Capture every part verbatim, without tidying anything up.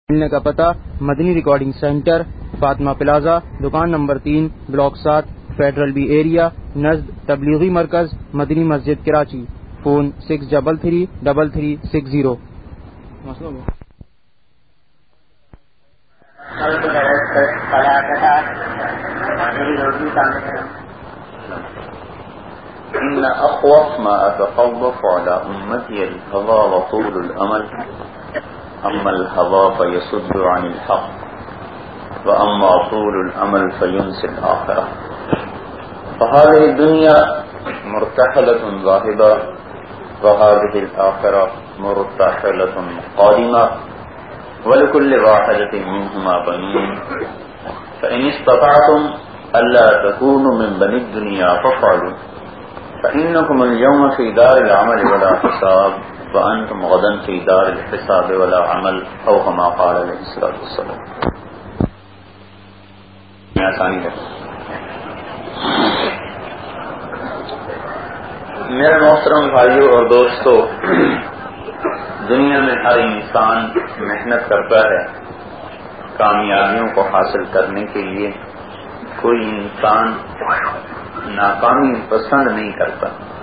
ملنے کا پتہ Madni recording centre, Fatima plaza, دکان نمبر تین، بلاک سات، فیڈرل بی ایریا، نزد تبلیغی مرکز مدنی مسجد Karachi. Phone six double three double three six zero. إن أخوف ما أتخوف على أمتي الهوى وطول الأمل، أما الهوى فيصد عن الحق، وأما طول الأمل فينسي الآخرة. فهذه الدنيا مرتحلة ذاهبة، وهذه الآخرة مرتحلة قادمة، ولكل واحدة منهما بنون، فإن استطعتم ألا تكونوا من بني الدنيا فافعلوا، فإنكم اليوم في دار العمل ولا حساب، وأنتم غدا في دار الحساب ولا عمل، أو كما قال عليه الصلاة والسلام. آسانی ہے. میرے محترم بھائیوں اور دوستو، دنیا میں ہر انسان محنت کرتا ہے کامیابیوں کو حاصل کرنے کے لیے. کوئی انسان ناکامی پسند نہیں کرتا.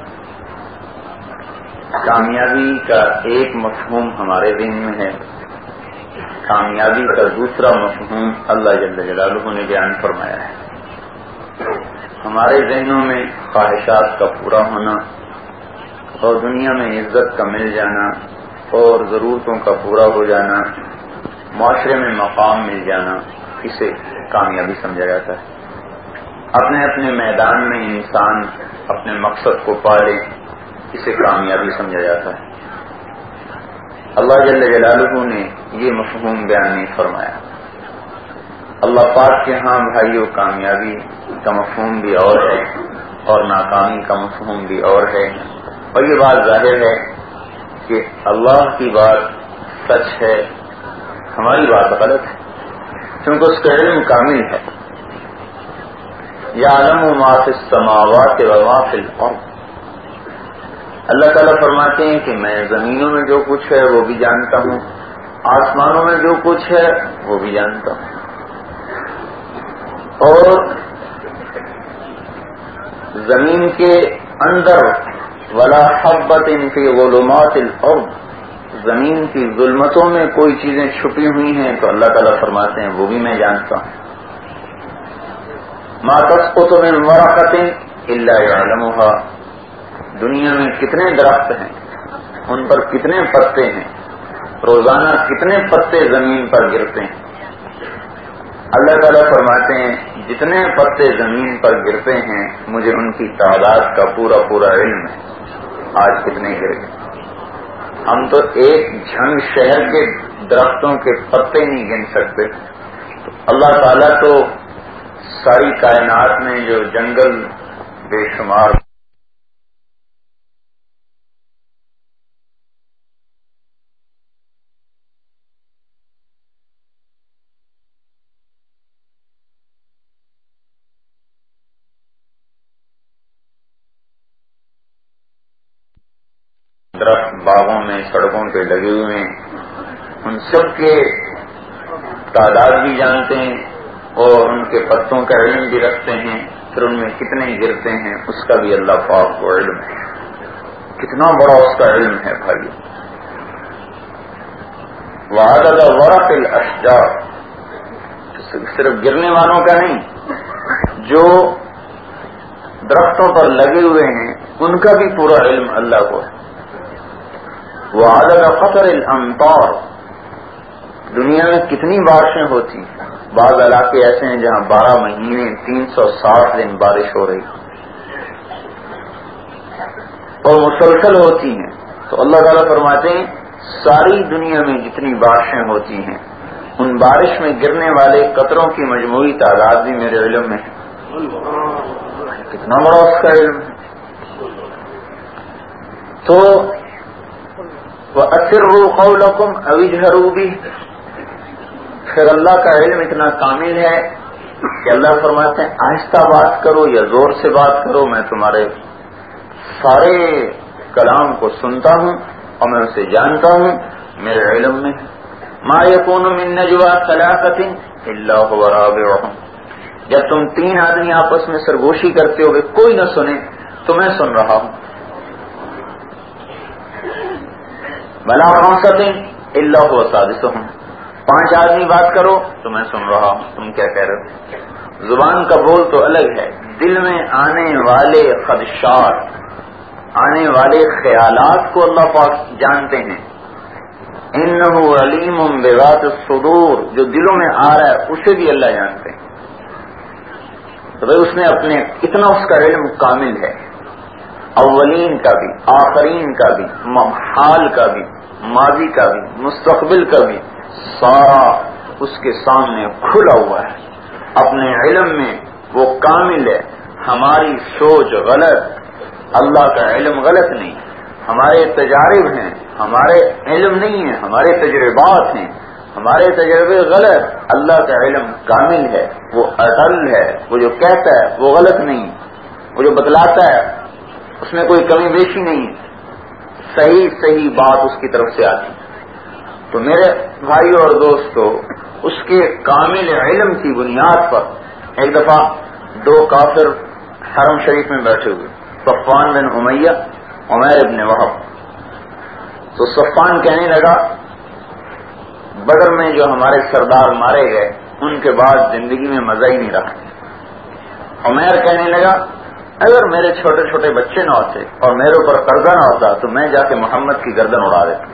کامیابی کا ایک مفہوم ہمارے ذہن میں ہے، کامیابی کا دوسرا مفہوم اللہ جل جلالہ نے بیان فرمایا ہے. ہمارے ذہنوں میں خواہشات کا پورا ہونا اور دنیا میں عزت کا مل جانا اور ضرورتوں کا پورا ہو جانا، معاشرے میں مقام مل جانا، اسے کامیابی سمجھا جاتا ہے. اپنے اپنے میدان میں انسان اپنے مقصد کو پالے، اسے کامیابی سمجھا جاتا ہے. اللہ جل جلالہ نے یہ مفہوم بیان نہیں فرمایا. اللہ پاک کے ہاں بھائیو کامیابی کا مفہوم بھی اور ہے اور ناکامی کا مفہوم بھی اور ہے. اور یہ بات ظاہر ہے کہ اللہ کی بات سچ ہے، ہماری بات غلط ہے، کیونکہ اس کا علم کامل ہے. یعلم ما فی السماوات و ما فی الارض. اللہ تعالیٰ فرماتے ہیں کہ میں زمینوں میں جو کچھ ہے وہ بھی جانتا ہوں، آسمانوں میں جو کچھ ہے وہ بھی جانتا ہوں. اور زمین کے اندر ولا حبۃ فی ظلمات الارض، زمین کی ظلمتوں میں کوئی چیزیں چھپی ہوئی ہیں تو اللہ تعالیٰ فرماتے ہیں وہ بھی میں جانتا ہوں. ما تسقط من ورقۃ الا یعلمها، دنیا میں کتنے درخت ہیں، ان پر کتنے پتے ہیں، روزانہ کتنے پتے زمین پر گرتے ہیں. اللہ تعالیٰ فرماتے ہیں جتنے پتے زمین پر گرتے ہیں مجھے ان کی تعداد کا پورا پورا علم ہے. آج کتنے گر گئے؟ ہم تو ایک جھنگ شہر کے درختوں کے پتے نہیں گن سکتے. اللہ تعالیٰ تو ساری کائنات میں جو جنگل بے شمار درخت باغوں میں سڑکوں پہ لگے ہوئے ہیں، ان سب کے تعداد بھی جانتے ہیں اور ان کے پتوں کا علم بھی رکھتے ہیں. پھر ان میں کتنے گرتے ہیں اس کا بھی اللہ پاک کو علم ہے. کتنا بڑا اس کا علم ہے بھائی. وعدد ورق الاشجار، صرف گرنے والوں کا نہیں، جو درختوں پر لگے ہوئے ہیں ان کا بھی پورا علم اللہ کو ہے. وعدد قطر الامطار، دنیا میں کتنی بارشیں ہوتی ہیں. بعض علاقے ایسے ہیں جہاں بارہ مہینے تین سو ساٹھ دن بارش ہو رہی اور مسلسل ہوتی ہیں. تو اللہ تعالیٰ فرماتے ہیں ساری دنیا میں جتنی بارشیں ہوتی ہیں ان بارش میں گرنے والے قطروں کی مجموعی تعداد بھی میرے علم میں ہے. کتنا بڑا اس کا علم ہے. تو وَأَسِرُّوا قَوْلَكُمْ أَوِ اجْهَرُوا بِهِ، پھر اللہ کا علم اتنا کامل ہے کہ اللہ فرماتے ہیں آہستہ بات کرو یا زور سے بات کرو، میں تمہارے سارے کلام کو سنتا ہوں اور میں اسے جانتا ہوں، میرے علم میں ہے. ما یکون من نجوا ثلاثۃ الا هو رابعهم، جب تم تین آدمی آپس میں سرگوشی کرتے ہو کوئی نہ سنے تو میں سن رہا ہوں. بلا خمسۃ الا هو سادسهم، پانچ آدمی بات کرو تو میں سن رہا ہوں تم کیا کہہ رہے ہو. زبان کا بول تو الگ ہے، دل میں آنے والے خدشات، آنے والے خیالات کو اللہ پاک جانتے ہیں. انہ علیم بذات الصدور، جو دلوں میں آ رہا ہے اسے بھی اللہ جانتے ہیں. تو بھائی اس نے اپنے اتنا اس کا علم کامل ہے، اولین کا بھی، آخرین کا بھی، حال کا بھی، ماضی کا بھی، مستقبل کا بھی، سارا اس کے سامنے کھلا ہوا ہے. اپنے علم میں وہ کامل ہے. ہماری سوچ غلط، اللہ کا علم غلط نہیں. ہمارے تجارب ہیں، ہمارے علم نہیں ہے، ہمارے تجربات ہیں، ہمارے تجربے غلط. اللہ کا علم کامل ہے، وہ اٹل ہے. وہ جو کہتا ہے وہ غلط نہیں، وہ جو بتلاتا ہے اس میں کوئی کمی بیشی نہیں ہے، صحیح صحیح بات اس کی طرف سے آتی. تو میرے بھائیو اور دوستو، اس کے کامل علم کی بنیاد پر ایک دفعہ دو کافر حرم شریف میں بیٹھے ہوئے، صفوان بن امیہ، عمیر بن وہب. تو صفوان کہنے لگا بدر میں جو ہمارے سردار مارے گئے ان کے بعد زندگی میں مزہ ہی نہیں رہا. عمیر کہنے لگا اگر میرے چھوٹے چھوٹے بچے نہ ہوتے اور میرے اوپر قرضہ نہ ہوتا تو میں جا کے محمد کی گردن اڑا دیتا.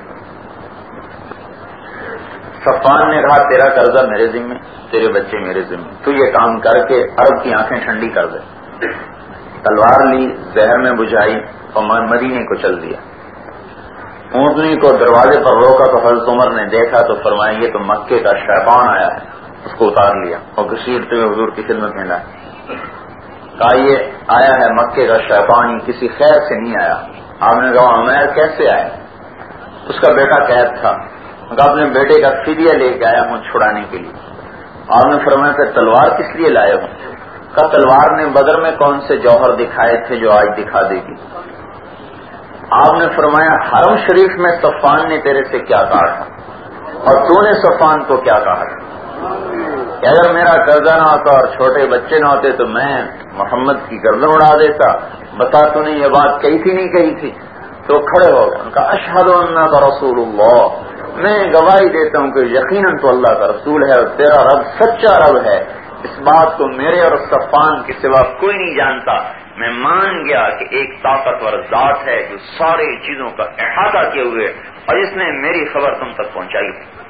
صفوان نے کہا تیرا قرضہ میرے ذمہ، تیرے بچے میرے ذمہ، تو یہ کام کر کے عرب کی آنکھیں ٹھنڈی کر دے. تلوار لی، زہر میں بجھائی اور مدینے کو چل دیا. اونٹنی کو دروازے پر روکا تو حضرت عمر نے دیکھا تو فرمایا یہ تو مکے کا شیطان آیا ہے. اس کو اتار لیا اور گھسیٹتے ہوئے حضور کی خدمت میں لائے. کہا یہ آیا ہے مکے کا شیطان، کسی خیر سے نہیں آیا. آپ نے کہا عمیر کیسے آئے؟ اس کا بیٹا قید تھا. کہا اپنے بیٹے کا فدیہ لے کے آیا ہوں چھڑانے کے لیے. آپ نے فرمایا کہ تلوار کس لیے لائے ہوں؟ کہا تلوار نے بدر میں کون سے جوہر دکھائے تھے جو آج دکھا دے گی. آپ نے فرمایا حرم شریف میں صفوان نے تیرے سے کیا کہا تھا اور تو نے صفوان کو کیا کہا تھا کہ اگر میرا قرضہ نہ ہوتا اور چھوٹے بچے نہ ہوتے تو میں محمد کی گردن اڑا دیتا. بتا تو نے یہ بات کہی تھی نہیں کہی تھی؟ تو کھڑے ہو گئے. ان کا اشہد انک رسول اللہ، میں گواہی دیتا ہوں کہ یقیناً تو اللہ کا رسول ہے اور تیرا رب سچا رب ہے. اس بات کو میرے اور صفوان کے سوا کوئی نہیں جانتا. میں مان گیا کہ ایک طاقتور ذات ہے جو ساری چیزوں کا احاطہ کیے ہوئے اور جس نے میری خبر تم تک پہنچائی.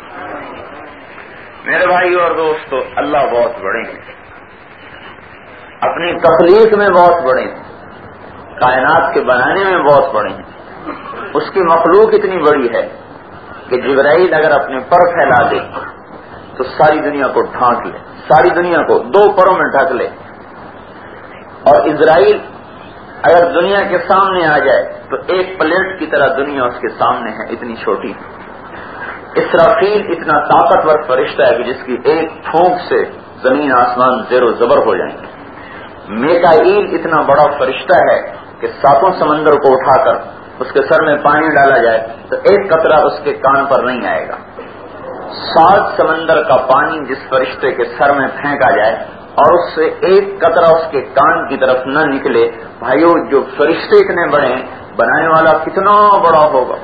میرے بھائی اور دوستو، اللہ بہت بڑے ہیں، اپنی تخلیق میں بہت بڑے ہیں، کائنات کے بنانے میں بہت بڑے ہیں. اس کی مخلوق اتنی بڑی ہے کہ جبرائیل اگر اپنے پر پھیلا دے تو ساری دنیا کو ڈھانک لے، ساری دنیا کو دو پروں میں ڈھک لے. اور اسرائیل اگر دنیا کے سامنے آ جائے تو ایک پلیٹ کی طرح دنیا اس کے سامنے ہے، اتنی چھوٹی. اسرافیل اتنا طاقتور فرشتہ ہے کہ جس کی ایک پھونک سے زمین آسمان زیر و زبر ہو جائیں گے. میکائیل اتنا بڑا فرشتہ ہے کہ ساتوں سمندر کو اٹھا کر اس کے سر میں پانی ڈالا جائے تو ایک قطرہ اس کے کان پر نہیں آئے گا. سات سمندر کا پانی جس فرشتے کے سر میں پھینکا جائے اور اس سے ایک قطرہ اس کے کان کی طرف نہ نکلے. بھائیو جو فرشتے اتنے بڑے ہیں، بنانے والا کتنا بڑا ہوگا.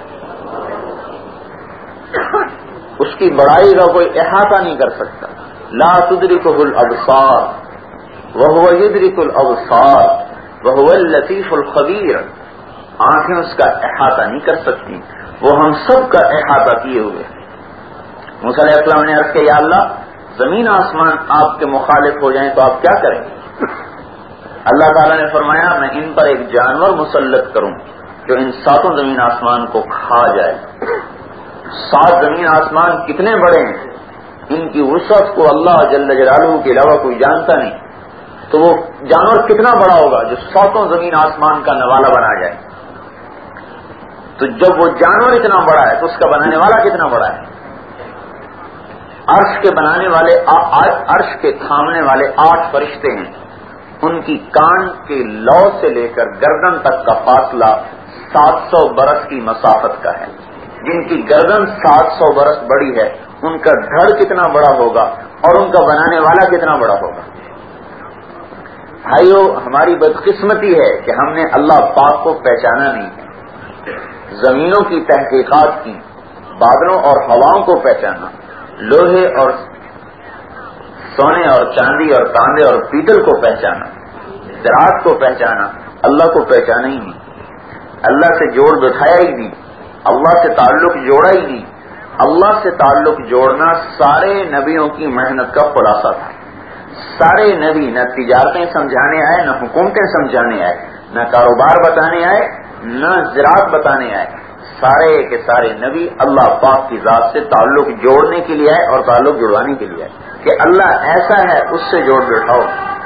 اس کی بڑائی کا کوئی احاطہ نہیں کر سکتا. لا تدرکہ الابصار وہو یدرک الابصار وہو اللطیف الخبیر. آنکھیں اس کا احاطہ نہیں کر سکتی، وہ ہم سب کا احاطہ کیے ہوئے. موسیٰ علیہ السلام نے عرض کیا یا اللہ زمین آسمان آپ کے مخالف ہو جائیں تو آپ کیا کریں گے؟ اللہ تعالیٰ نے فرمایا میں ان پر ایک جانور مسلط کروں جو ان ساتوں زمین آسمان کو کھا جائے. سات زمین آسمان کتنے بڑے ہیں، ان کی وسعت کو اللہ جل جلالہ کے علاوہ کوئی جانتا نہیں. تو وہ جانور کتنا بڑا ہوگا جو ساتوں زمین آسمان کا نوالا بنا جائے. تو جب وہ جانور اتنا بڑا ہے تو اس کا بنانے والا کتنا بڑا ہے. عرش کے بنانے والے، عرش کے تھامنے والے آٹھ فرشتے ہیں. ان کی کان کے لو سے لے کر گردن تک کا فاصلہ سات سو برس کی مسافت کا ہے. جن کی گردن سات سو برس بڑی ہے ان کا دھڑ کتنا بڑا ہوگا اور ان کا بنانے والا کتنا بڑا ہوگا. بھائیو، ہماری بدقسمتی ہے کہ ہم نے اللہ پاک کو پہچانا نہیں ہے. زمینوں کی تحقیقات کی، بادلوں اور ہواؤں کو پہچانا، لوہے اور سونے اور چاندی اور تانبے اور پیتل کو پہچانا، زراعت کو پہچانا، اللہ کو پہچانا ہی نہیں. اللہ سے جوڑ بٹھایا ہی نہیں، اللہ سے تعلق جوڑا ہی نہیں. اللہ سے تعلق جوڑنا سارے نبیوں کی محنت کا خلاصہ تھا. سارے نبی نہ تجارتیں سمجھانے آئے، نہ حکومتیں سمجھانے آئے، نہ کاروبار بتانے آئے، نہ زراعت بتانے آئے. سارے کے سارے نبی اللہ پاک کی ذات سے تعلق جوڑنے کے لیے آئے اور تعلق جڑوانے کے لیے آئے کہ اللہ ایسا ہے، اس سے جوڑ بٹھاؤ.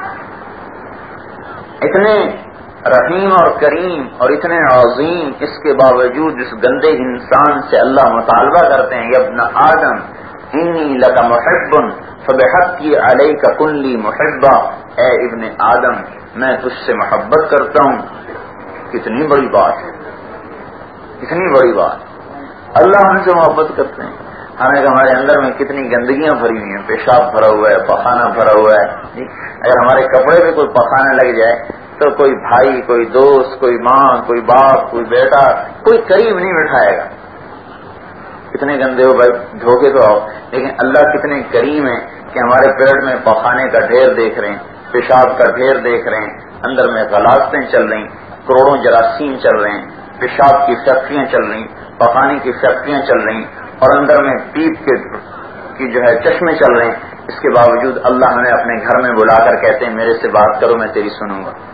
اتنے رحیم اور کریم اور اتنے عظیم، اس کے باوجود اس گندے انسان سے اللہ مطالبہ کرتے ہیں، یا ابن آدم انی لک محب فبحقی علیک کن لی محبا، اے ابن آدم میں تجھ سے محبت کرتا ہوں. کتنی بڑی بات ہے، کتنی بڑی بات. اللہ ہم سے محبت کرتے ہیں، حالانکہ ہمارے اندر میں کتنی گندگیاں بھری ہوئی ہیں. پیشاب بھرا ہوا ہے، پخانہ بھرا ہوا ہے. اگر ہمارے کپڑے پہ کوئی پخانہ لگ جائے تو کوئی بھائی، کوئی دوست، کوئی ماں، کوئی باپ، کوئی بیٹا، کوئی قریب نہیں بٹھائے گا. کتنے گندے ہو بھائی، دھوکے تو آؤ. لیکن اللہ کتنے کریم ہیں کہ ہمارے پیٹ میں پخانے کا ڈھیر دیکھ رہے ہیں، پیشاب کا ڈھیر دیکھ رہے ہیں، اندر میں غلاظتیں چل رہی، کروڑوں جراثیم چل رہے ہیں، پیشاب کی فیکٹریاں چل رہی، پخانے کی فیکٹریاں چل رہی، اور اندر میں پیپ کے کی جو ہے چشمے چل رہے ہیں. اس کے باوجود اللہ ہمیں اپنے گھر میں بلا کر کہتے ہیں میرے سے بات کرو، میں تیری سنوں گا.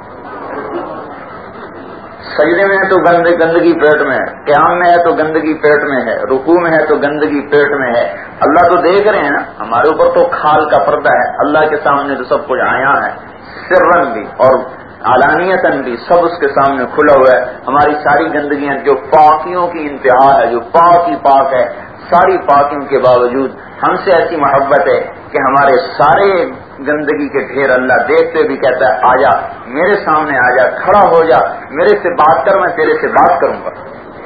سجدے میں ہے تو گندگی گندگی پیٹ میں ہے، قیام میں ہے تو گندگی پیٹ میں ہے، رکوع میں ہے تو گندگی پیٹ میں ہے. اللہ تو دیکھ رہے ہیں نا، ہمارے اوپر تو کھال کا پردہ ہے. اللہ کے سامنے تو سب کچھ آیا ہے، سرن بھی اور علانیتاً بھی سب اس کے سامنے کھلا ہوا ہے. ہماری ساری گندگیاں جو پاکیوں کی انتہا ہے، جو پاک ہی پاک ہے، ساری پاکیوں کے باوجود ہم سے ایسی محبت ہے کہ ہمارے سارے گندگی کے ڈھیر اللہ دیکھتے بھی کہتا ہے آجا میرے سامنے، آجا کھڑا ہو جا، میرے سے بات کر، میں تیرے سے بات کروں گا.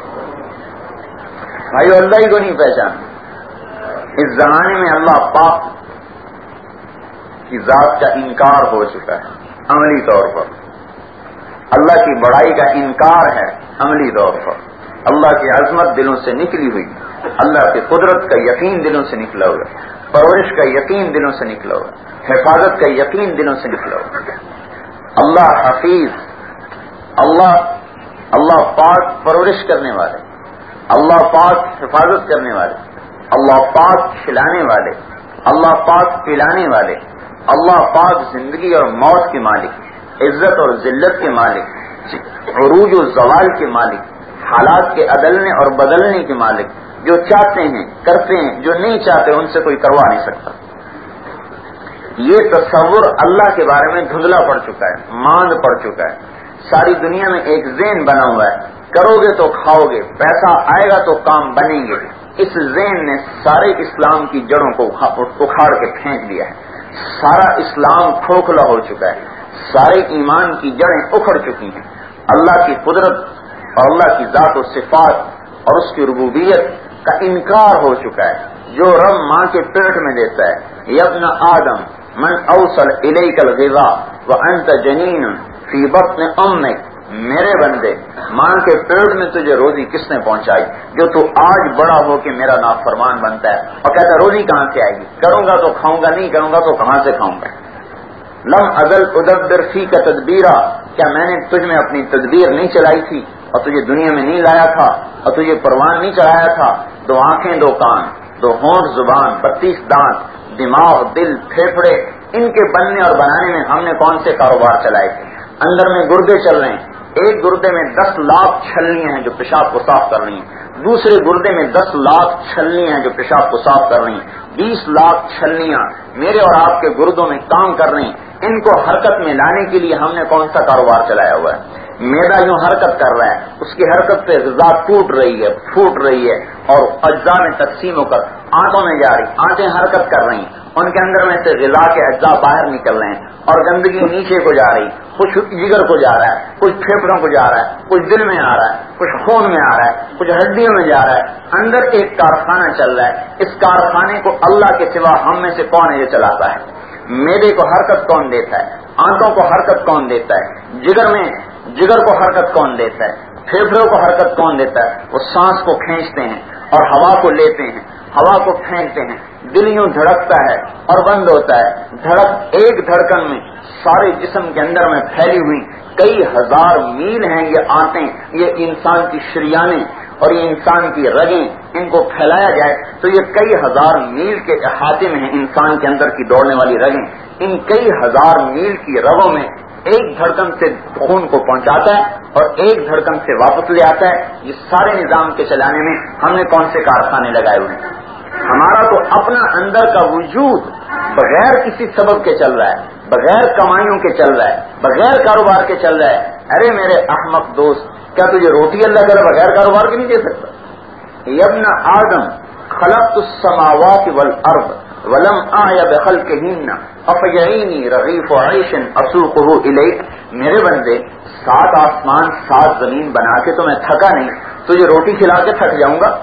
بھائیو، اللہ ہی کو نہیں پہچان. اس زمانے میں اللہ پاک کی ذات کا انکار ہو چکا ہے عملی طور پر. اللہ کی بڑائی کا انکار ہے عملی طور پر. اللہ کی عظمت دلوں سے نکلی ہوئی، اللہ کی قدرت کا یقین دلوں سے نکلا ہوا، پرورش کا یقین دلوں سے نکلا ہوا، حفاظت کا یقین دلوں سے نکلا ہوا. اللہ حفیظ، اللہ اللہ پاک پرورش کرنے والے، اللہ پاک حفاظت کرنے والے، اللہ پاک کھلانے والے، اللہ پاک پلانے والے، اللہ پاک زندگی اور موت کے مالک، عزت اور ذلت کے مالک، عروج و زوال کے مالک، حالات کے عدلنے اور بدلنے کے مالک. جو چاہتے ہیں کرتے ہیں، جو نہیں چاہتے ان سے کوئی کروا نہیں سکتا. یہ تصور اللہ کے بارے میں دھندلا پڑ چکا ہے، ماند پڑ چکا ہے. ساری دنیا میں ایک ذہن بنا ہوا ہے، کرو گے تو کھاؤ گے، پیسہ آئے گا تو کام بنیں گے. اس ذہن نے سارے اسلام کی جڑوں کو اکھاڑ کے پھینک دیا ہے. سارا اسلام کھوکھلا ہو چکا ہے، سارے ایمان کی جڑیں اکھڑ چکی ہیں. اللہ کی قدرت اور اللہ کی ذات و صفات اور اس کی ربوبیت کا انکار ہو چکا ہے. جو رب ماں کے پیٹ میں دیتا ہے، یا ابن آدم من اوصل الیک الغذاء وانت جنین فی بطن امک، میرے بندے ماں کے پیٹ میں تجھے روزی کس نے پہنچائی جو تو آج بڑا ہو کے میرا نافرمان بنتا ہے اور کہتا ہے روزی کہاں سے آئے گی، کروں گا تو کھاؤں گا، نہیں کروں گا تو کہاں سے کھاؤں گا. لم ازل ادبر فی کا تدبیرہ، کیا میں نے تجھ میں اپنی تدبیر نہیں چلائی تھی اور تجھے دنیا میں نہیں لایا تھا اور تجھے پروان نہیں چڑھایا تھا؟ دو آنکھیں، دو کان، دو ہونٹ، زبان، بتیس دانت، دماغ، دل، پھیپھڑے، ان کے بننے اور بنانے میں ہم نے کون سے کاروبار چلائے تھے؟ اندر میں گردے چل رہے ہیں، ایک گردے میں دس لاکھ چھلنیاں ہیں جو پیشاب کو صاف کر رہی ہیں، دوسرے گردے میں دس لاکھ چھلنیاں ہیں جو پیشاب کو صاف کر رہی ہیں، بیس لاکھ چھلنیاں میرے اور آپ کے گردوں میں کام کر رہی ہیں. ان کو حرکت میں لانے کے لیے ہم نے کون سا کاروبار چلایا ہوا ہے؟ میدا یوں حرکت کر رہا ہے، اس کی حرکت سے غذا ٹوٹ رہی ہے، پھوٹ رہی ہے اور اجزاء میں تقسیم ہو کر آنتوں میں جا رہی، آنتیں حرکت کر رہی ہیں ان کے اندر میں سے غذا کے اجزاء باہر نکل رہے ہیں اور گندگی نیچے کو جا رہی، کچھ جگر کو جا رہا ہے، کچھ پھیپھڑوں کو جا رہا ہے، کچھ دل میں آ رہا ہے، کچھ خون میں آ رہا ہے، کچھ ہڈیوں میں جا رہا ہے، اندر ایک کارخانہ چل رہا ہے۔ اس کارخانے کو اللہ کے سوا ہم میں سے کون ہے یہ چلاتا ہے؟ میدے کو حرکت کون دیتا ہے؟ آنتوں کو حرکت کون دیتا ہے؟ جگر میں جگر کو حرکت کون دیتا ہے؟ پھیپھڑوں کو حرکت کون دیتا ہے؟ وہ سانس کو کھینچتے ہیں اور ہوا کو لیتے ہیں، ہوا کو پھینکتے ہیں، دل یوں دھڑکتا ہے اور بند ہوتا ہے۔ دھڑک ایک دھڑکن میں سارے جسم کے اندر میں پھیلی ہوئی کئی ہزار میل ہیں یہ آنتیں، یہ انسان کی شریانیں اور یہ انسان کی رگیں، ان کو پھیلایا جائے تو یہ کئی ہزار میل کے احاطے میں ہیں انسان کے اندر کی دوڑنے والی رگیں۔ ان کئی ہزار میل کی رگوں میں ایک دھڑکن سے خون کو پہنچاتا ہے اور ایک دھڑکن سے واپس لے آتا ہے۔ یہ سارے نظام کے چلانے میں ہم نے کون سے کارخانے لگائے ہوئے ہیں؟ ہمارا تو اپنا اندر کا وجود بغیر کسی سبب کے چل رہا ہے، بغیر کمائیوں کے چل رہا ہے، بغیر کاروبار کے چل رہا ہے۔ ارے میرے احمق دوست، کیا تجھے روٹی اللہ تعالیٰ بغیر کاروبار کے نہیں دے سکتا؟ یبن آدم خلقت السماوات والارض ولم اعی بخلقہن افجعینی رغیف عیش اسوقہ الیک۔ میرے بندے، سات آسمان سات زمین بنا کے تو میں تھکا نہیں، تجھے روٹی کھلا کے تھک جاؤں گا؟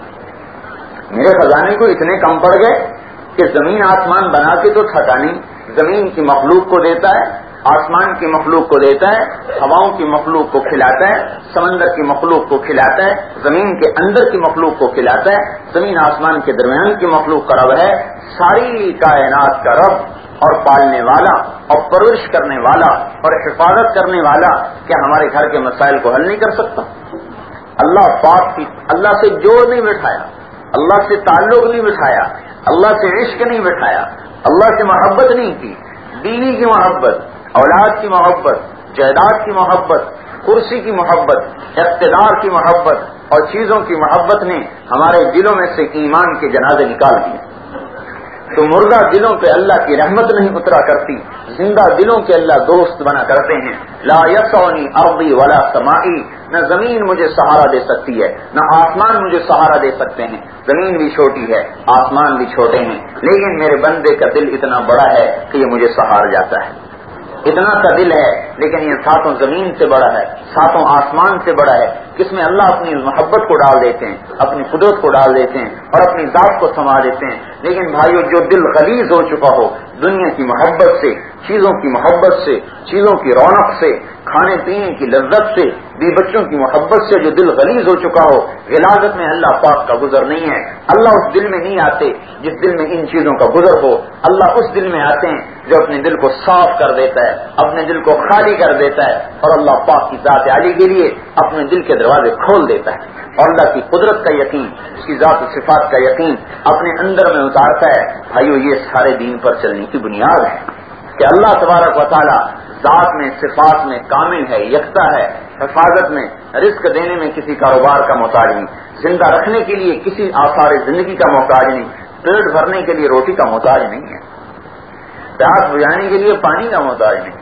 میرے خزانے کو اتنے کم پڑ گئے کہ زمین آسمان بنا کے تو تھکا نہیں، زمین کی مخلوق کو دیتا ہے، آسمان کی مخلوق کو دیتا ہے، ہواؤں کی مخلوق کو کھلاتا ہے، سمندر کی مخلوق کو کھلاتا ہے، زمین کے اندر کی مخلوق کو کھلاتا ہے، زمین آسمان کے درمیان کی مخلوق کا رب ہے، ساری کائنات کا رب اور پالنے والا اور پرورش کرنے والا اور حفاظت کرنے والا کیا ہمارے گھر کے مسائل کو حل نہیں کر سکتا؟ اللہ پاک کی اللہ سے جوڑ نہیں بٹھایا، اللہ سے تعلق نہیں بٹھایا، اللہ سے عشق نہیں بٹھایا، اللہ سے محبت نہیں کی، بیوی کی محبت، اولاد کی محبت، جائیداد کی محبت، کرسی کی محبت، اقتدار کی محبت اور چیزوں کی محبت نے ہمارے دلوں میں سے ایمان کے جنازے نکال دیے۔ تو مردہ دلوں پہ اللہ کی رحمت نہیں اترا کرتی، زندہ دلوں کے اللہ دوست بنا کرتے ہیں۔ لا یسعنی ارضی ولا سمائی، نہ زمین مجھے سہارا دے سکتی ہے نہ آسمان مجھے سہارا دے سکتے ہیں۔ زمین بھی چھوٹی ہے، آسمان بھی چھوٹے ہیں، لیکن میرے بندے کا دل اتنا بڑا ہے کہ یہ مجھے سہار جاتا ہے۔ اتنا کا دل ہے لیکن یہ ساتوں زمین سے بڑا ہے، ساتوں آسمان سے بڑا ہے، کس میں اللہ اپنی محبت کو ڈال دیتے ہیں، اپنی قدرت کو ڈال دیتے ہیں اور اپنی ذات کو سما دیتے ہیں۔ لیکن بھائیو، جو دل غلیظ ہو چکا ہو دنیا کی محبت سے، چیزوں کی محبت سے، چیزوں کی رونق سے، کھانے پینے کی لذت سے، بی بچوں کی محبت سے جو دل غلیظ ہو چکا ہو، غلاظت میں اللہ پاک کا گزر نہیں ہے۔ اللہ اس دل میں نہیں آتے جس دل میں ان چیزوں کا گزر ہو، اللہ اس دل میں آتے ہیں جو اپنے دل کو صاف کر دیتا ہے، اپنے دل کو خالی کر دیتا ہے اور اللہ پاک کی ذات عالی کے لیے اپنے دل کے دروازے کھول دیتا ہے اور اللہ کی قدرت کا یقین، اس کی ذات و صفات کا یقین اپنے اندر میں اتارتا ہے۔ بھائیو، یہ سارے دین پر چلنے کی بنیاد ہے کہ اللہ تبارک و تعالی ذات میں، صفات میں کامل ہے، یکتا ہے، حفاظت میں، رزق دینے میں کسی کاروبار کا محتاج نہیں، زندہ رکھنے کے لیے کسی آثار زندگی کا محتاج نہیں، پیٹ بھرنے کے لیے روٹی کا محتاج نہیں ہے، پیاس بجھانے کے لیے پانی کا محتاج نہیں،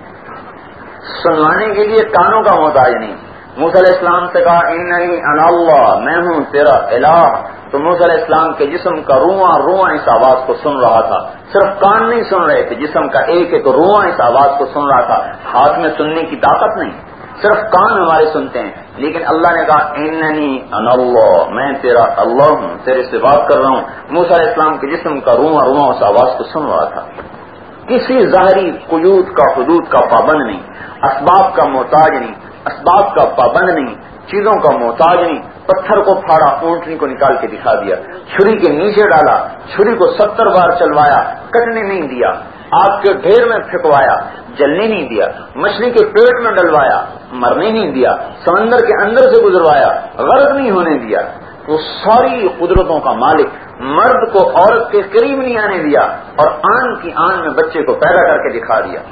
سنوانے کے لیے کانوں کا محتاج نہیں۔ موسیٰ علیہ السلام سے کہا اننی انا اللہ، میں ہوں تیرا الہ، تو موسیٰ علیہ السلام کے جسم کا رواں رواں اس آواز کو سن رہا تھا، صرف کان نہیں سن رہے تھے، جسم کا ایک ایک رواں اس آواز کو سن رہا تھا، ہاتھ میں سننے کی طاقت نہیں، صرف کان ہمارے سنتے ہیں، لیکن اللہ نے کہا اننی انا اللہ، میں تیرا اللہ ہوں، تیرے سے بات کر رہا ہوں۔ موسیٰ علیہ السلام کے جسم کا رواں رواں اس آواز کو سن رہا تھا، کسی ظاہری قیود کا حدود کا پابند نہیں، اسباب کا محتاج نہیں، اسباب کا پابند نہیں، چیزوں کا محتاج نہیں، پتھر کو پھاڑا، اونٹنی کو نکال کے دکھا دیا، چھری کے نیچے ڈالا، چھری کو ستر بار چلوایا، کٹنے نہیں دیا، آگ کے ڈھیر میں پھینکوایا، جلنے نہیں دیا، مچھلی کے پیٹ میں ڈلوایا، مرنے نہیں دیا، سمندر کے اندر سے گزروایا، غرق نہیں ہونے دیا، وہ ساری قدرتوں کا مالک مرد کو عورت کے قریب نہیں آنے دیا اور آن کی آن میں بچے کو پیدا کر کے دکھا دیا۔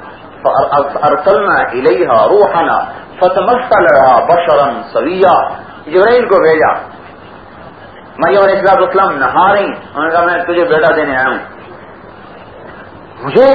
ارسلنا الیہا روحنا فتمثل لها بشرا سویا، جبرائیل کو بھیجا، مریم علیہ السلام نہا رہی، انہوں نے کہا میں تجھے بیٹا دینے آیا ہوں، مجھے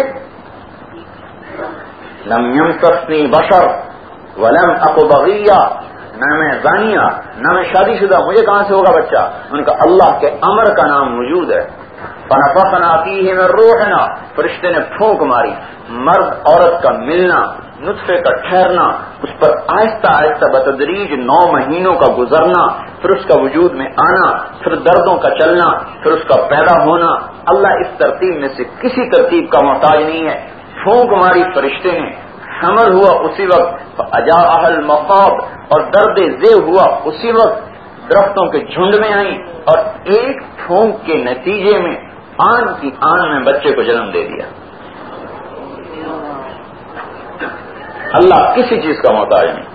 لم یمسسنی بشر ولم اک بغیہ، نہ میں زانیہ نہ میں شادی شدہ، مجھے کہاں سے ہوگا بچہ؟ ان کا اللہ کے امر کا نام موجود ہے، فنفخنا فیہ من روحنا، فرشتے نے پھونک ماری، مرد عورت کا ملنا، نطفے کا ٹھہرنا، اس پر آہستہ آہستہ بتدریج نو مہینوں کا گزرنا، پھر اس کا وجود میں آنا، پھر دردوں کا چلنا، پھر اس کا پیدا ہونا۔ اللہ اس ترتیب میں سے کسی ترتیب کا محتاج نہیں ہے۔ پھونک ماری فرشتے نے، حمل ہوا اسی وقت، فاجاءها المخاض، اور درد ذیل ہوا اسی وقت، درختوں کے جھنڈ میں آئیں اور ایک پھونک کے نتیجے میں آن کی آن میں بچے کو جنم دے دیا۔ اللہ کسی چیز کا محتاج نہیں۔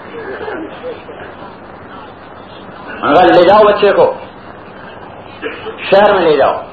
اگر لے جاؤ بچے کو شہر میں لے جاؤ،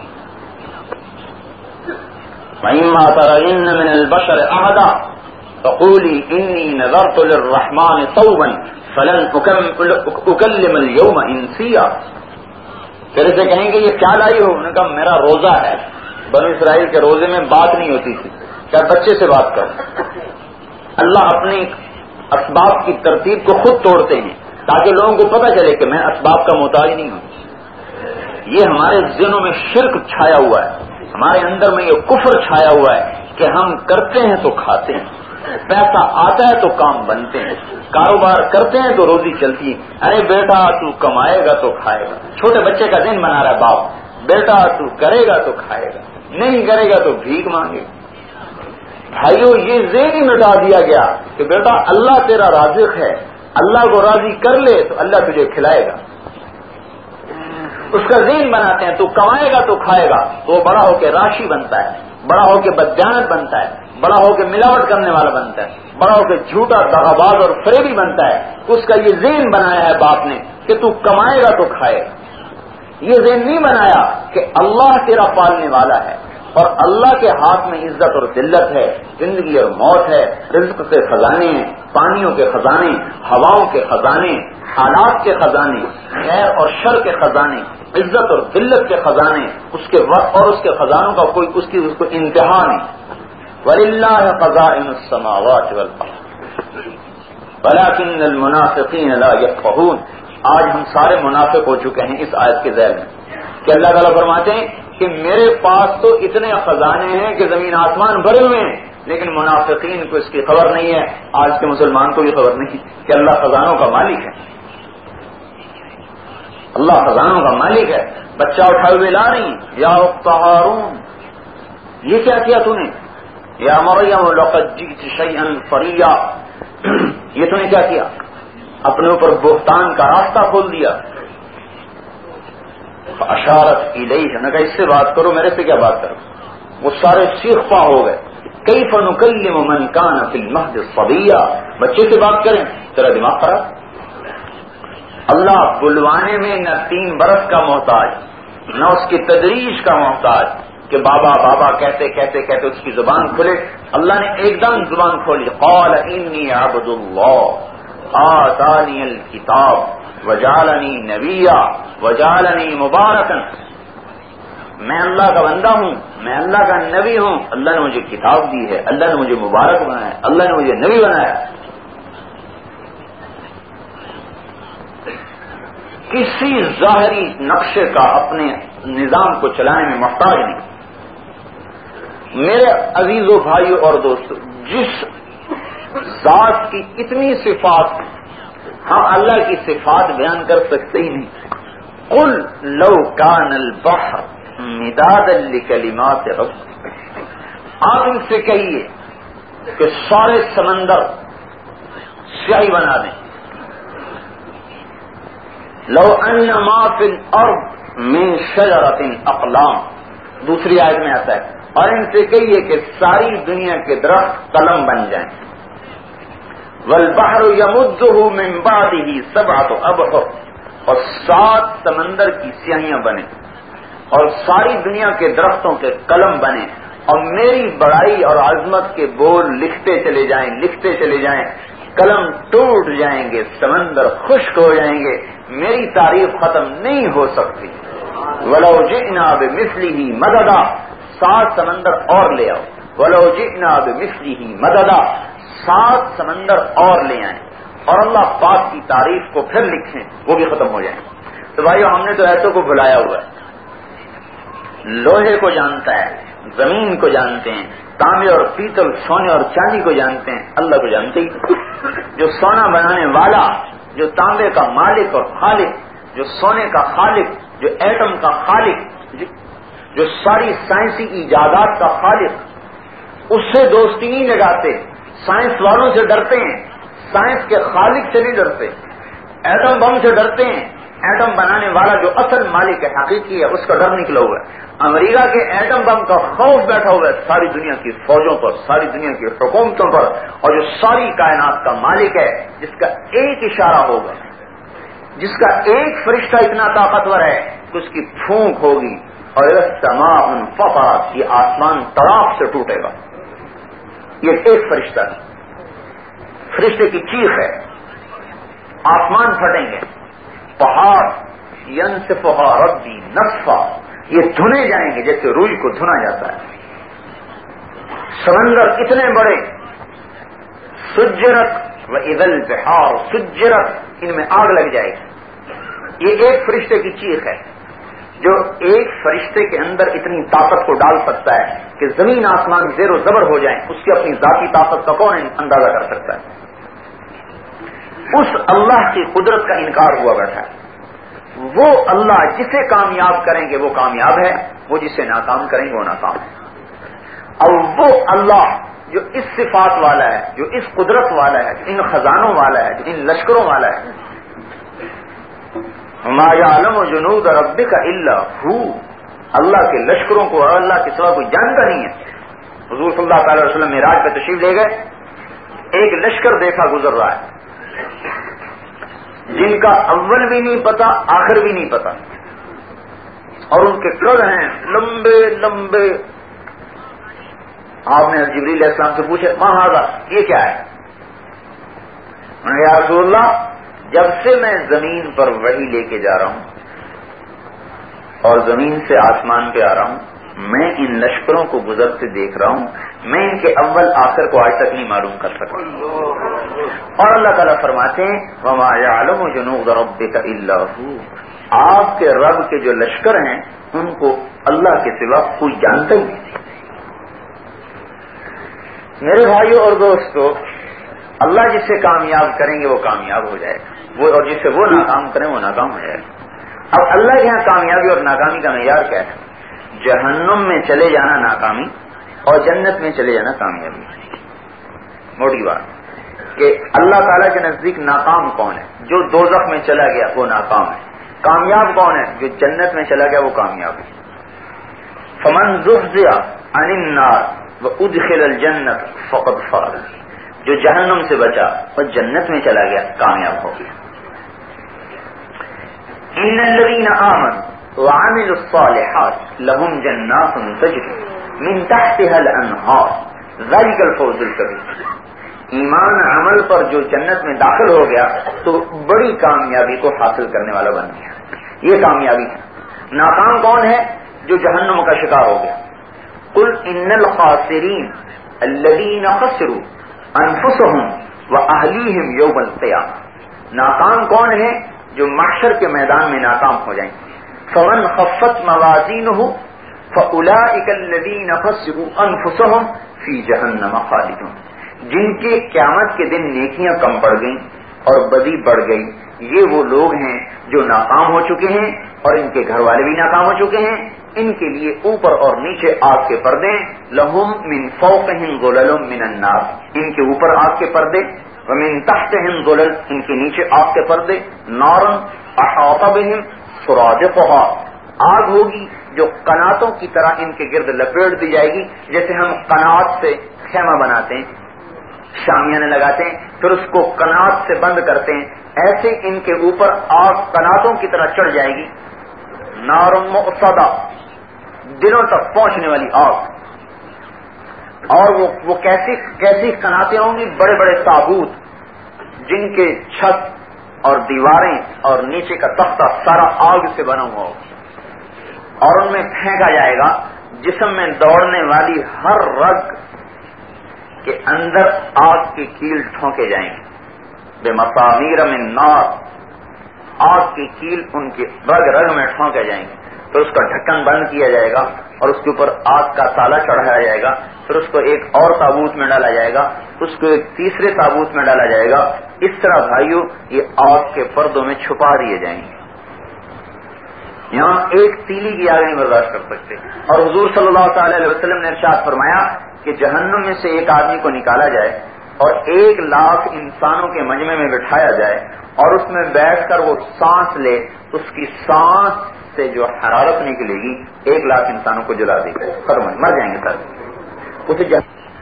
وَإِمَّا تَرَيِنَّ مِنَ الْبَشَرِ أَحَدًا فَقُولِي إِنِّي نَذَرْتُ لِلرَّحْمَٰنِ صَوْمًا فَلَنْ أُكَلِّمَ الْيَوْمَ إِنسِيًّا۔ پھر اسے کہیں گے یہ کیا لائی ہو؟ انہوں نے کہا میرا روزہ ہے۔ بنو اسرائیل کے روزے میں بات نہیں ہوتی تھی، کیا بچے سے بات کرو؟ اللہ اپنی اسباب کی ترتیب کو خود توڑتے ہیں تاکہ لوگوں کو پتہ چلے کہ میں اسباب کا محتاج نہیں ہوں۔ یہ ہمارے ذہنوں میں شرک چھایا ہوا ہے، ہمارے اندر میں یہ کفر چھایا ہوا ہے کہ ہم کرتے ہیں تو کھاتے ہیں، پیسہ آتا ہے تو کام بنتے ہیں، کاروبار کرتے ہیں تو روزی چلتی ہے۔ ارے بیٹا تو کمائے گا تو کھائے گا، چھوٹے بچے کا ذہن بنا رہا ہے باپ، بیٹا تو کرے گا تو کھائے گا، نہیں کرے گا تو بھیک مانگے گا۔ بھائیو یہ ذہن ہی مٹا دیا گیا کہ بیٹا اللہ تیرا رازق ہے، اللہ کو راضی کر لے تو اللہ تجھے کھلائے گا۔ اس کا ذہن بناتے ہیں تو کمائے گا تو کھائے گا، تو وہ بڑا ہو کے راشی بنتا ہے، بڑا ہو کے بددیانت بنتا ہے، بڑا ہو کے ملاوٹ کرنے والا بنتا ہے، بڑا ہو کے جھوٹا دغاباز اور فریبی بنتا ہے۔ اس کا یہ ذہن بنایا ہے باپ نے کہ تو کمائے گا تو کھائے گا۔ یہ ذہن نہیں بنایا کہ اللہ تیرا پالنے والا ہے اور اللہ کے ہاتھ میں عزت اور ذلت ہے، زندگی اور موت ہے، رزق کے خزانے ہیں، پانیوں کے خزانے، ہواؤں کے خزانے، حالات کے خزانے، خیر اور شر کے خزانے، عزت اور ذلت کے خزانے، اس کے وقت اور اس کے خزانوں کا کوئی اس کی اس کو انتہا نہیں۔ وَلِلَّهِ خَزَائِنُ السَّمَاوَاتِ وَالْأَرْضِ وَلَكِنَّ الْمُنَافِقِينَ لَا يَفْقَهُونَ۔ آج ہم سارے منافق ہو چکے ہیں اس آیت کے ذیل میں کہ اللہ تعالیٰ فرماتے ہیں کہ میرے پاس تو اتنے خزانے ہیں کہ زمین آسمان بھرے ہوئے ہیں، لیکن منافقین کو اس کی خبر نہیں ہے، آج کے مسلمان کو بھی خبر نہیں کہ اللہ خزانوں کا مالک ہے۔ اللہ خزانوں کا مالک ہے۔ بچہ اٹھائے ہوئے لا رہی یا اخت ہارون، یہ کیا کیا تو نے؟ یا مریم لقد جئت شیئا فریا، یہ تو نے کیا کیا؟ اپنے اوپر بہتان کا راستہ کھول دیا۔ اشارت الیہ، نے کہا اس سے بات کرو، میرے سے کیا بات کرو؟ وہ سارے سیخ پا ہو گئے۔ کیف نکلم من کان فی المہد صبیا، بچے سے بات کریں، تیرا دماغ خراب؟ اللہ بلوانے میں نہ تین برس کا محتاج، نہ اس کی تدریج کا محتاج کہ بابا بابا کہتے کہتے کہتے اس کی زبان کھلے۔ اللہ نے ایک دم زبان کھولی، قال انی عبد اللہ آتانی الکتاب وجعلنی نبیا وجعلنی مبارکا، میں اللہ کا بندہ ہوں، میں اللہ کا نبی ہوں، اللہ نے مجھے کتاب دی ہے، اللہ نے مجھے مبارک بنایا، اللہ نے مجھے نبی بنایا۔ کسی ظاہری نقشے کا اپنے نظام کو چلانے میں محتاج نہیں۔ میرے عزیزو بھائیو اور دوستو، جس ذات کی اتنی صفات، ہم اللہ کی صفات بیان کر سکتے ہی نہیں۔ قل لو کان البحر مدادا لکلمات رب، آپ ان سے کہیے کہ سارے سمندر سیاہی بنا دیں۔ لو ان ما فی الارض من شجرۃ اقلام، دوسری آیت میں آتا ہے، اور ان سے کہیے کہ ساری دنیا کے درخت قلم بن جائیں۔ والبحر یمدہ من بعدہ سبعۃ ابحر، اور سات سمندر کی سیاہیاں بنے اور ساری دنیا کے درختوں کے قلم بنے، اور میری بڑائی اور عظمت کے بول لکھتے چلے جائیں لکھتے چلے جائیں، قلم ٹوٹ جائیں گے، سمندر خشک ہو جائیں گے، میری تعریف ختم نہیں ہو سکتی۔ ولو جئنا بمثلہ مددا، سات سمندر اور لے آؤ، ولو جئنا بمثلہ مددا، سات سمندر اور لے آئیں اور اللہ پاک کی تعریف کو پھر لکھیں، وہ بھی ختم ہو جائیں۔ تو بھائیو ہم نے تو ایسوں کو بلایا ہوا ہے، لوہے کو جانتا ہے، زمین کو جانتے ہیں، تانبے اور پیتل سونے اور چاندی کو جانتے ہیں، اللہ کو جانتے ہی۔ جو سونا بنانے والا، جو تانبے کا مالک اور خالق، جو سونے کا خالق، جو ایٹم کا خالق، جو ساری سائنسی ایجادات کا خالق، اس سے دوستی نہیں لگاتے۔ سائنس والوں سے ڈرتے ہیں، سائنس کے خالق سے نہیں ڈرتے۔ ایٹم بم سے ڈرتے ہیں، ایٹم بنانے والا جو اصل مالک ہے، حقیقی ہے، اس کا ڈر نکلا ہوا ہے۔ امریکہ کے ایٹم بم کا خوف بیٹھا ہوا ہے ساری دنیا کی فوجوں پر، ساری دنیا کی حکومتوں پر، اور جو ساری کائنات کا مالک ہے، جس کا ایک اشارہ ہوگا، جس کا ایک فرشتہ اتنا طاقتور ہے کہ اس کی پھونک ہوگی اور السماء انفطرت، یہ آسمان طراق سے ٹوٹے گا۔ یہ ایک فرشتہ ہے، فرشتے کی چیخ ہے، آسمان پھٹیں گے، پہاڑ ینسفھا ربی نسفا، یہ دھنے جائیں گے جیسے روئی کو دھنا جاتا ہے۔ سمندر اتنے بڑے، سجرت وَإِذَا الْبِحَارُ سُجِّرَتْ، ان میں آگ لگ جائے گی۔ یہ ایک فرشتے کی چیخ ہے، جو ایک فرشتے کے اندر اتنی طاقت کو ڈال سکتا ہے کہ زمین آسمان زیر و زبر ہو جائیں، اس کی اپنی ذاتی طاقت کا کون اندازہ کر سکتا ہے؟ اس اللہ کی قدرت کا انکار ہوا بیٹھا ہے۔ وہ اللہ جسے کامیاب کریں گے وہ کامیاب ہے، وہ جسے ناکام کریں گے وہ ناکام ہے۔ اور وہ اللہ جو اس صفات والا ہے، جو اس قدرت والا ہے، ان خزانوں والا ہے، ان لشکروں والا ہے، ما یعلم جنود ربک الا ہو، اللہ کے لشکروں کو اور اللہ کے سوا کوئی جانتا نہیں ہے۔ حضور صلی اللہ تعالی وسلم معراج پہ تشریف لے گئے، ایک لشکر دیکھا گزر رہا ہے، جن کا اول بھی نہیں پتا آخر بھی نہیں پتا، اور ان کے قد ہیں لمبے لمبے۔ آپ نے جبریل علیہ السلام سے پوچھا ما ھذا، یہ کیا ہے؟ یا رسول اللہ، جب سے میں زمین پر وحی لے کے جا رہا ہوں اور زمین سے آسمان پہ آ رہا ہوں، میں ان لشکروں کو گزرتے دیکھ رہا ہوں، میں ان کے اول آخر کو آج تک نہیں معلوم کر سکا۔ اور اللہ تعالیٰ فرماتے ہیں وَمَا يَعْلَمُ جُنُودَ رَبِّكَ إِلَّا هُوَ، آپ کے رب کے جو لشکر ہیں ان کو اللہ کے سوا کوئی جانتا ہی نہیں۔ میرے بھائیوں اور دوستو، اللہ جسے کامیاب کریں گے وہ کامیاب ہو جائے گا، وہ اور جسے وہ ناکام کریں وہ ناکام ہو جائے گا۔ اب اللہ کے یہاں کامیابی اور ناکامی کا معیار کیا ہے؟ جہنم میں چلے جانا ناکامی اور جنت میں چلے جانا کامیابی۔ موٹی بات کہ اللہ تعالیٰ کے نزدیک ناکام کون ہے؟ جو دوزخ میں چلا گیا وہ ناکام ہے۔ کامیاب کون ہے؟ جو جنت میں چلا گیا وہ کامیاب ہے۔ فمن زحزح عن النار وادخل الجنت فقد فاز، جو جہنم سے بچا اور جنت میں چلا گیا کامیاب ہو گیا۔ ان الذين آمنوا وعملوا الصالحات لهم جنات تجري من تحتها الانهار ذلك الفوز الكبير، ایمان عمل پر جو جنت میں داخل ہو گیا تو بڑی کامیابی کو حاصل کرنے والا بن گیا، یہ کامیابی ہے۔ ناکام کون ہے؟ جو جہنم کا شکار ہو گیا۔ قل ان الخاسرین الذین خسروا انفسهم واهلیہم یوم القیامہ، ناکام کون ہے؟ جو محشر کے میدان میں ناکام ہو جائیں۔ فمن خفت موازینہ فاولئک الذین خسروا انفسهم فی جہنم خالدون، جن کے قیامت کے دن نیکیاں کم پڑ گئیں اور بدی بڑھ گئی، یہ وہ لوگ ہیں جو ناکام ہو چکے ہیں اور ان کے گھر والے بھی ناکام ہو چکے ہیں۔ ان کے لیے اوپر اور نیچے آگ کے پردے، لہم من فوقہم ظلل من النار، ان کے اوپر آگ کے پردے، ومن تحتہم ظلل، ان کے نیچے آگ کے پردے، نارن احاط بہم سرادقها، آگ ہوگی جو قناتوں کی طرح ان کے گرد لپیٹ دی جائے گی، جیسے ہم قنات سے خیمہ بناتے ہیں، شامیانے لگاتے ہیں، پھر اس کو قنات سے بند کرتے ہیں، ایسے ان کے اوپر آگ قناتوں کی طرح چڑھ جائے گی۔ نار مؤصدہ، دلوں تک پہنچنے والی آگ، اور وہ وہ کیسی کیسی قناتیں ہوں گی؟ بڑے بڑے تابوت جن کے چھت اور دیواریں اور نیچے کا تختہ سارا آگ سے بنا ہوا ہو، اور ان میں پھینکا جائے گا۔ جسم میں دوڑنے والی ہر رگ کے اندر آگ کی کیل ٹھونکے جائیں گے، بے مسامیر من نار، آگ کی کیل ان کے رگ رگ میں ٹھونکے جائیں گے۔ پھر اس کا ڈھکن بند کیا جائے گا اور اس کے اوپر آگ کا تالا چڑھایا جائے گا، پھر اس کو ایک اور تابوت میں ڈالا جائے گا، اس کو ایک تیسرے تابوت میں ڈالا جائے گا. اس طرح بھائیوں یہ آگ کے پردوں میں چھپا دیے جائیں گے. یہاں ایک تیلی کی آگ نہیں برداشت کر سکتے. اور حضور صلی اللہ تعالی علیہ وسلم نے ارشاد فرمایا کہ جہنم میں سے ایک آدمی کو نکالا جائے اور ایک لاکھ انسانوں کے مجمع میں بٹھایا جائے اور اس میں بیٹھ کر وہ سانس لے، اس کی سانس سے جو حرارت نکلے گی ایک لاکھ انسانوں کو جلا دے گی، ختم مر جائیں گے سر. اسے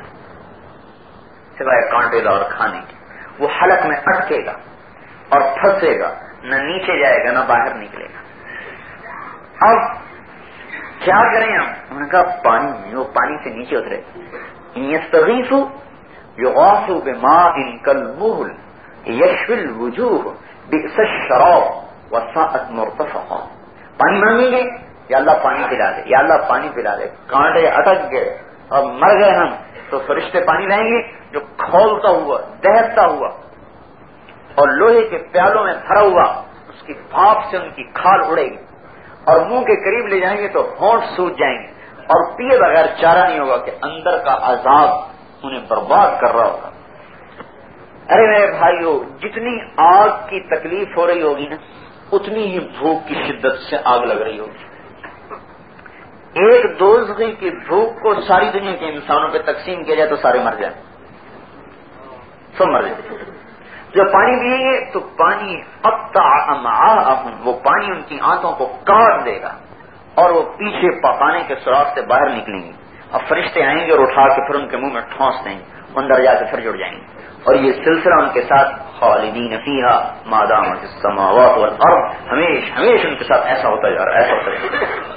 سوائے کانٹے دار کھانے کی وہ حلق میں اٹکے گا اور پھنسے گا، نہ نیچے جائے گا نہ باہر نکلے گا. اب کیا کریں ہم؟ انہوں نے کہا پانی، وہ پانی سے نیچے اترے. یستغیثوا یغاثوا بماء کالمہل یشفی الوجوہ بئس الشراب وساءت مرتفقا. پانی مانگیں گے یا اللہ پانی پلا دے، یا اللہ پانی پلا دے. کانٹے اٹک گئے اور مر گئے ہم، تو فرشتے پانی لائیں گے جو کھولتا ہوا دہتا ہوا اور لوہے کے پیالوں میں بھرا ہوا، اس کی بھاپ سے ان کی کھال اڑے گی اور منہ کے قریب لے جائیں گے تو ہونٹ سوج جائیں گے اور پیے بغیر چارہ نہیں ہوگا کہ اندر کا عذاب انہیں برباد کر رہا ہوگا. ارے میرے بھائیو، جتنی آگ کی تکلیف ہو رہی ہوگی نا اتنی ہی بھوک کی شدت سے آگ لگ رہی ہوگی. ایک دوزخی کی بھوک کو ساری دنیا کے انسانوں پہ تقسیم کیا جائے تو سارے مر جائیں، سب مر جائیں. جب پانی پیئیں گے تو پانی قطع امعاءہم، وہ پانی ان کی آنتوں کو کاٹ دے گا اور وہ پیچھے پانے کے سوراخ سے باہر نکلیں گی. اب فرشتے آئیں گے اور اٹھا کے پھر ان کے منہ میں ٹھونس دیں گے، اندر جا کے پھر جڑ جائیں گے. اور یہ سلسلہ ان کے ساتھ خالدین فیہا ما دامت السماوات والارض، ہمیش ہمیش ان کے ساتھ ایسا ہوتا جا رہا ہے، ایسا ہوتا جا رہا ہے.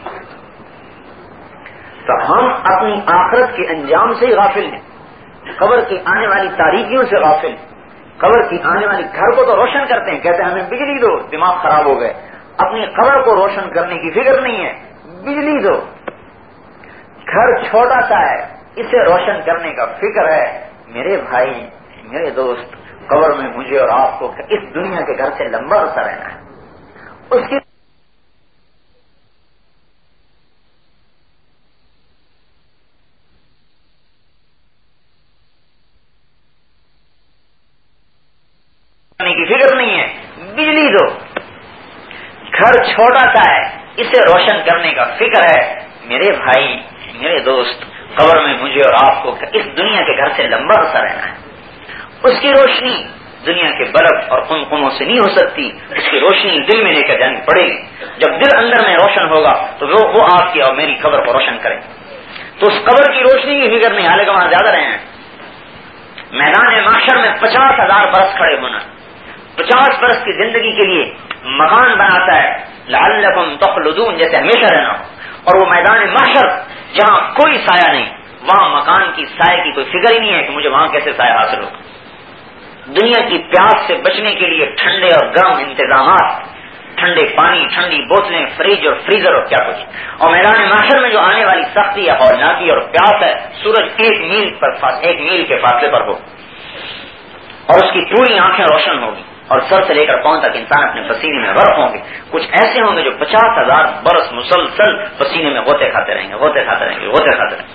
تو ہم اپنی آخرت کے انجام سے ہی غافل ہیں، قبر کی آنے والی تاریکیوں سے غافل ہیں. قبر کی آنے والی گھر کو تو روشن کرتے ہیں، کہتے ہیں ہمیں بجلی دو، دماغ خراب ہو گئے. اپنی قبر کو روشن کرنے کی فکر نہیں ہے، بجلی دو. گھر چھوٹا سا ہے، اسے روشن کرنے کا فکر ہے. میرے بھائی میرے دوست، قبر میں مجھے اور آپ کو اس دنیا کے گھر سے لمبا عرصہ رہنا ہے. اس کی کی فکر نہیں ہے، بجلی دو. گھر چھوٹا سا ہے، اسے روشن کرنے کا فکر ہے. میرے بھائی میرے دوست، قبر میں مجھے اور آپ کو اس دنیا کے گھر سے لمبا عرصہ رہنا ہے. اس کی روشنی دنیا کے بلب اور قمقموں سے نہیں ہو سکتی، اس کی روشنی دل میں لے کر جانی پڑے گی. جب دل اندر میں روشن ہوگا تو وہ, وہ آپ کی اور میری قبر کو روشن کرے. تو اس قبر کی روشنی کی فکر نہیں، حالانکہ وہاں زیادہ رہے ہیں. میدان محشر میں پچاس ہزار برس کھڑے ہونا، پچاس برس کی زندگی کے لیے مکان بناتا ہے لعلکم تخلدون، جیسے ہمیشہ رہنا ہو. اور وہ میدان محشر جہاں کوئی سایہ نہیں، وہاں مکان کی سائے کی کوئی فکر ہی نہیں ہے کہ مجھے وہاں کیسے سایہ حاصل ہو. دنیا کی پیاس سے بچنے کے لیے ٹھنڈے اور گرم انتظامات، ٹھنڈے پانی، ٹھنڈی بوتلیں، فریج اور فریزر اور کیا کچھ. اور میدان محشر میں جو آنے والی سختی ہے، ہولناکی اور پیاس ہے، سورج ایک میل پر ایک میل کے فاصلے پر ہو اور اس کی پوری آنکھیں روشن ہوگی اور سر سے لے کر پاؤں تک انسان اپنے پسینے میں غرق ہوں گے. کچھ ایسے ہوں گے جو پچاس ہزار برس مسلسل پسینے میں غوطے کھاتے رہیں گے غوطے کھاتے رہیں گے غوطے کھاتے رہیں گے.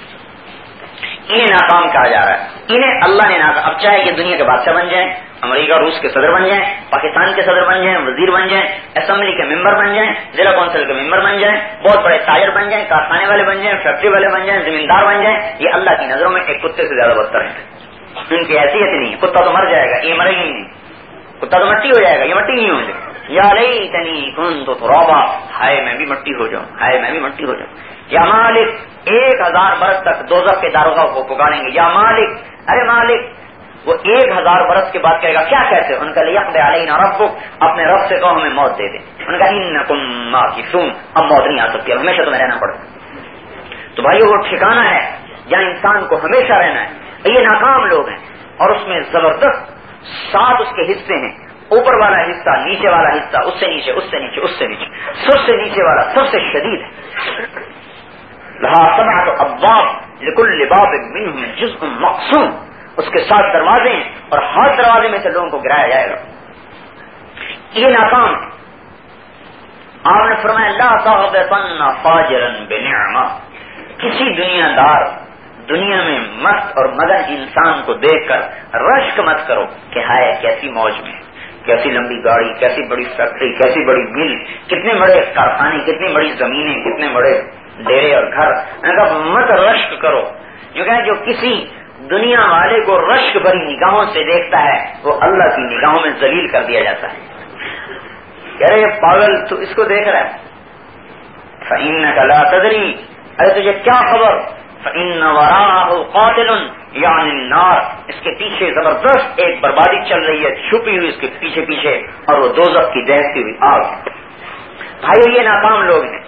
انہیں ناکام کہا جا رہا ہے. انہیں اللہ نے ناکام. اب چاہے یہ دنیا کے بادشاہ بن جائیں، امریکہ روس کے صدر بن جائیں، پاکستان کے صدر بن جائیں، وزیر بن جائیں، اسمبلی کے ممبر بن جائیں، ضلع کونسل کے ممبر بن جائیں، بہت بڑے تاجر بن جائیں، کارخانے والے بن جائیں، فیکٹری والے بن جائیں، زمیندار بن جائیں، یہ اللہ کی نظروں میں ایک کتے سے زیادہ بدتر ہیں. ان کی حیثیت نہیں ہے. کتا تو مر جائے گا، یہ مرے گی نہیں. کتا تو مٹی ہو جائے گا، یہ مٹی نہیں ہو جائے. یا لیتنی کنت ترابا، ہائے میں بھی مٹی ہو جاؤں، ہائے میں بھی مٹی ہو جاؤں. یا مالک، ایک ہزار برس تک دوزخ کے داروغہ کو پکاریں گے، یا مالک، ارے مالک. وہ ایک ہزار برس کے بعد کہے گا کیا کہتے ان کا لیقضی علینا ربک، اپنے رب سے کہو ہمیں موت دے دے. ان کا انکم ماکثون، اب موت نہیں آ سکتی، اب ہمیشہ تمہیں رہنا پڑے. تو بھائیو وہ ٹھکانہ ہے جہاں انسان کو ہمیشہ رہنا ہے. یہ ناکام لوگ ہیں اور اس میں زبردست سات اس کے حصے ہیں. اوپر والا حصہ، نیچے والا حصہ، اس سے نیچے، اس سے نیچے، اس سے نیچے، سب سے نیچے والا سب سے شدید ہے. لہا سبعۃ ابواب لکل باب منہم جزء مقسوم، اس کے ساتھ دروازے ہیں اور ہر دروازے میں سے لوگوں کو گرایا جائے گا. یہ ناکام ہے. آپ نے فرمایا لا تغبطن فاجرا بنعمہ، کسی دنیا دار دنیا میں مست اور مگن انسان کو دیکھ کر رشک مت کرو کہ ہائے کیسی موج میں، کیسی لمبی گاڑی، کیسی بڑی فیکٹری، کیسی بڑی مل، کتنے بڑے کارخانے، کتنی بڑی زمینیں، کتنے بڑے ڈیرے اور گھر. مت رشک کرو، کیونکہ جو کسی دنیا والے کو رشک بھری نگاہوں سے دیکھتا ہے وہ اللہ کی نگاہوں میں ذلیل کر دیا جاتا ہے. کہہ رہے پاگل تو اس کو دیکھ رہا ہے، فإنك لا تدري، ارے تجھے کیا خبر، فإن وراءه قاتل یعنی النار، اس کے پیچھے زبردست ایک بربادی چل رہی ہے چھپی ہوئی اس کے پیچھے پیچھے، اور وہ دوزخ کی دہتی ہوئی آگ. بھائی یہ ناکام لوگ ہیں،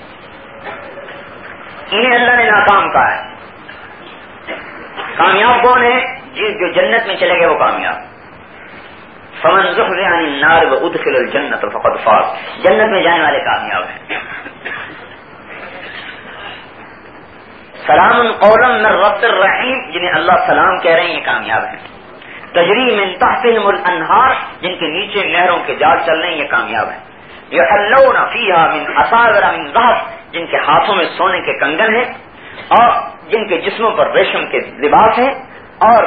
انہیں اللہ نے ناکام کہا ہے. کامیاب کون ہے؟ جس جو جنت میں چلے گئے وہ کامیاب. فمن زحزح عن النار وادخل الجنة فقد فاز، جنت میں جانے والے کامیاب ہیں. سلام قولا من رب الرحیم، جنہیں اللہ سلام کہہ رہے ہیں یہ کامیاب ہیں. تجری من تحتهم الانہار، جن کے نیچے نہروں کے جال چل رہے ہیں یہ کامیاب ہیں. یحلون فیہا من اساور من ذهب، جن کے ہاتھوں میں سونے کے کنگن ہیں اور جن کے جسموں پر ریشم کے لباس ہیں، اور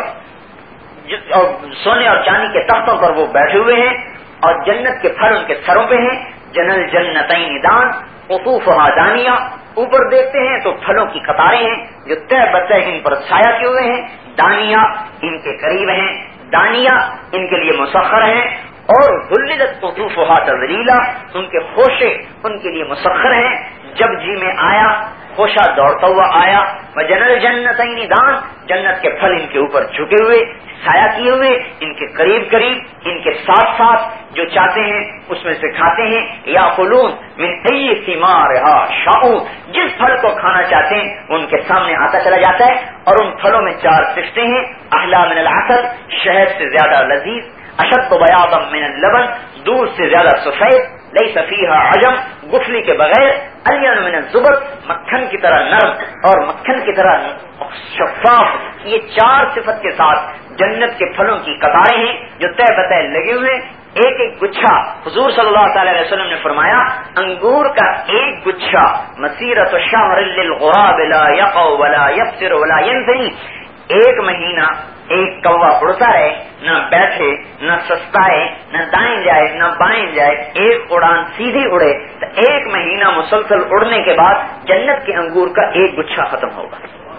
اور سونے اور چاندی کے تختوں پر وہ بیٹھے ہوئے ہیں، اور جنت کے پھل ان کے سروں پہ ہیں. جنل جنتین دان قطوفها دانیہ، اوپر دیکھتے ہیں تو پھلوں کی قطاریں ہیں جو طے بطے ان پر چھایا کیے ہوئے ہیں. دانیہ ان کے قریب ہیں، دانیہ ان کے لیے مسخر ہیں، اور ذللت قطوفها تذلیلا، ان کے خوشے ان کے لیے مسخر ہیں. جب جی میں آیا خوشہ دوڑتا ہوا آیا. وجنل جنتین دان، جنت کے پھل ان کے اوپر جھکے ہوئے چھایا کیے ہوئے، ان کے قریب قریب، ان کے ساتھ ساتھ جو چاہتے ہیں اس میں سے کھاتے ہیں. یا خلون من ای ثمارها شاؤ، جس پھل کو کھانا چاہتے ہیں وہ ان کے سامنے آتا چلا جاتا ہے. اور ان پھلوں میں چار صفتیں ہیں، احلی من العسل، شہد سے زیادہ لذیذ، اشد بیاضا من اللبن، دودھ سے زیادہ سفید، لیس فیہا عجم، گفلی کے بغیر، الین من الزبر، مکھن کی طرح نرم اور مکھن کی طرح شفاف. یہ چار صفت کے ساتھ جنت کے پھلوں کی قطاریں ہیں جو طے بطے لگے ہوئے، ایک ایک گچھا. حضور صلی اللہ تعالی علیہ وسلم نے فرمایا انگور کا ایک گچھا مسیرۃ شہر للغراب لا یقع ولا یبصر ولا ینزنی، ایک مہینہ ایک کوا اڑتا رہے، نہ بیٹھے نہ سستائے، نہ دائیں جائے نہ بائیں جائے، ایک اڑان سیدھی اڑے، تو ایک مہینہ مسلسل اڑنے کے بعد جنت کے انگور کا ایک گچھا ختم ہوگا.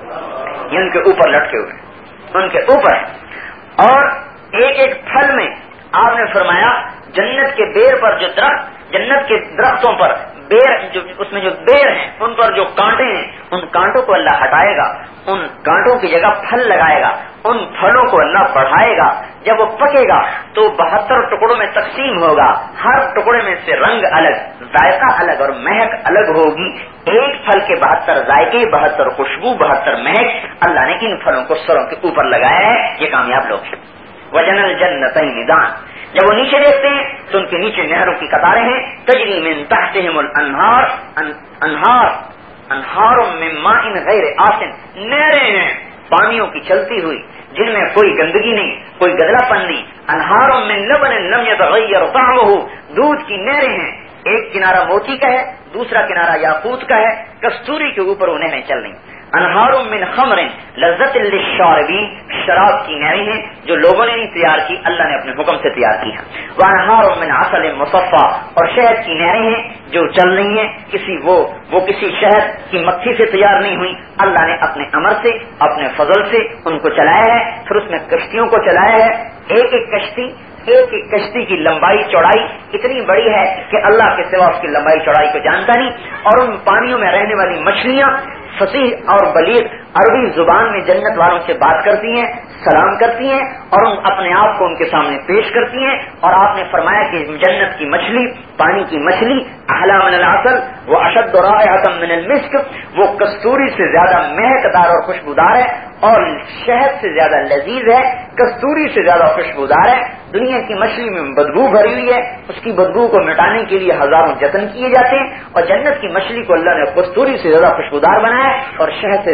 یہ ان کے اوپر لٹکے ہوئے، ان کے اوپر. اور ایک ایک پھل میں آپ نے فرمایا جنت کے بیر پر جو درخت، جنت کے درختوں پر بیر، جو اس میں جو بیر ہیں ان پر جو کانٹے ہیں ان کانٹوں کو اللہ ہٹائے گا، ان کانٹوں کی جگہ پھل لگائے گا، ان پھلوں کو اللہ بڑھائے گا. جب وہ پکے گا تو بہتر ٹکڑوں میں تقسیم ہوگا، ہر ٹکڑے میں سے رنگ الگ، ذائقہ الگ اور مہک الگ ہوگی. ایک پھل کے بہتر ذائقے، بہتر خوشبو، بہتر مہک، اللہ نے ان پھلوں کو سروں کے اوپر لگایا ہے. یہ کامیاب لوگ ہیں. وجنل جنتین دان، جب وہ نیچے دیکھتے ہیں تو ان کے نیچے نہروں کی قطاریں ہیں. تجری من تحتهم الانہار، انہار انہار من ماء غیر آسن، نہریں ہیں پانیوں کی چلتی ہوئی جن میں کوئی گندگی نہیں، کوئی گدلا پن نہیں. انہار من لبن لم يتغیر طعمه، دودھ کی نہریں ہیں. ایک کنارہ موتی کا ہے، دوسرا کنارہ یاقوت کا ہے، کستوری کے اوپر وہ نہریں چل رہی. انہار من خمر لذت للشاربین، شراب کی نہریں ہیں جو لوگوں نے نہیں تیار کی، اللہ نے اپنے حکم سے تیار کی ہیں. وانہار من عسل مصفى، اور شہد کی نہریں ہیں جو چل رہی ہیں، کسی وہ وہ کسی شہد کی مکھی سے تیار نہیں ہوئی، اللہ نے اپنے امر سے اپنے فضل سے ان کو چلایا ہے. پھر اس میں کشتیوں کو چلایا ہے. ایک ایک کشتی ایک ایک کشتی کی لمبائی چوڑائی اتنی بڑی ہے کہ اللہ کے سوا اس کی لمبائی چوڑائی کو جانتا نہیں. اور ان پانیوں میں رہنے والی مچھلیاں فصیح اور بلیغ عربی زبان میں جنت والوں سے بات کرتی ہیں، سلام کرتی ہیں اور ان اپنے آپ کو ان کے سامنے پیش کرتی ہیں. اور آپ نے فرمایا کہ جنت کی مچھلی، پانی کی مچھلی، احلی من العسل و اشد رائحۃ من المسک، وہ کستوری سے زیادہ مہکدار اور خوشبودار ہے اور شہد سے زیادہ لذیذ ہے، کستوری سے زیادہ خوشبودار ہے. دنیا کی مچھلی میں بدبو بھری ہوئی ہے، اس کی بدبو کو مٹانے کے لیے ہزاروں جتن کیے جاتے ہیں، اور جنت کی مچھلی کو اللہ نے کستوری سے زیادہ خوشبودار بنایا اور شہد سے زیادہ لذیذ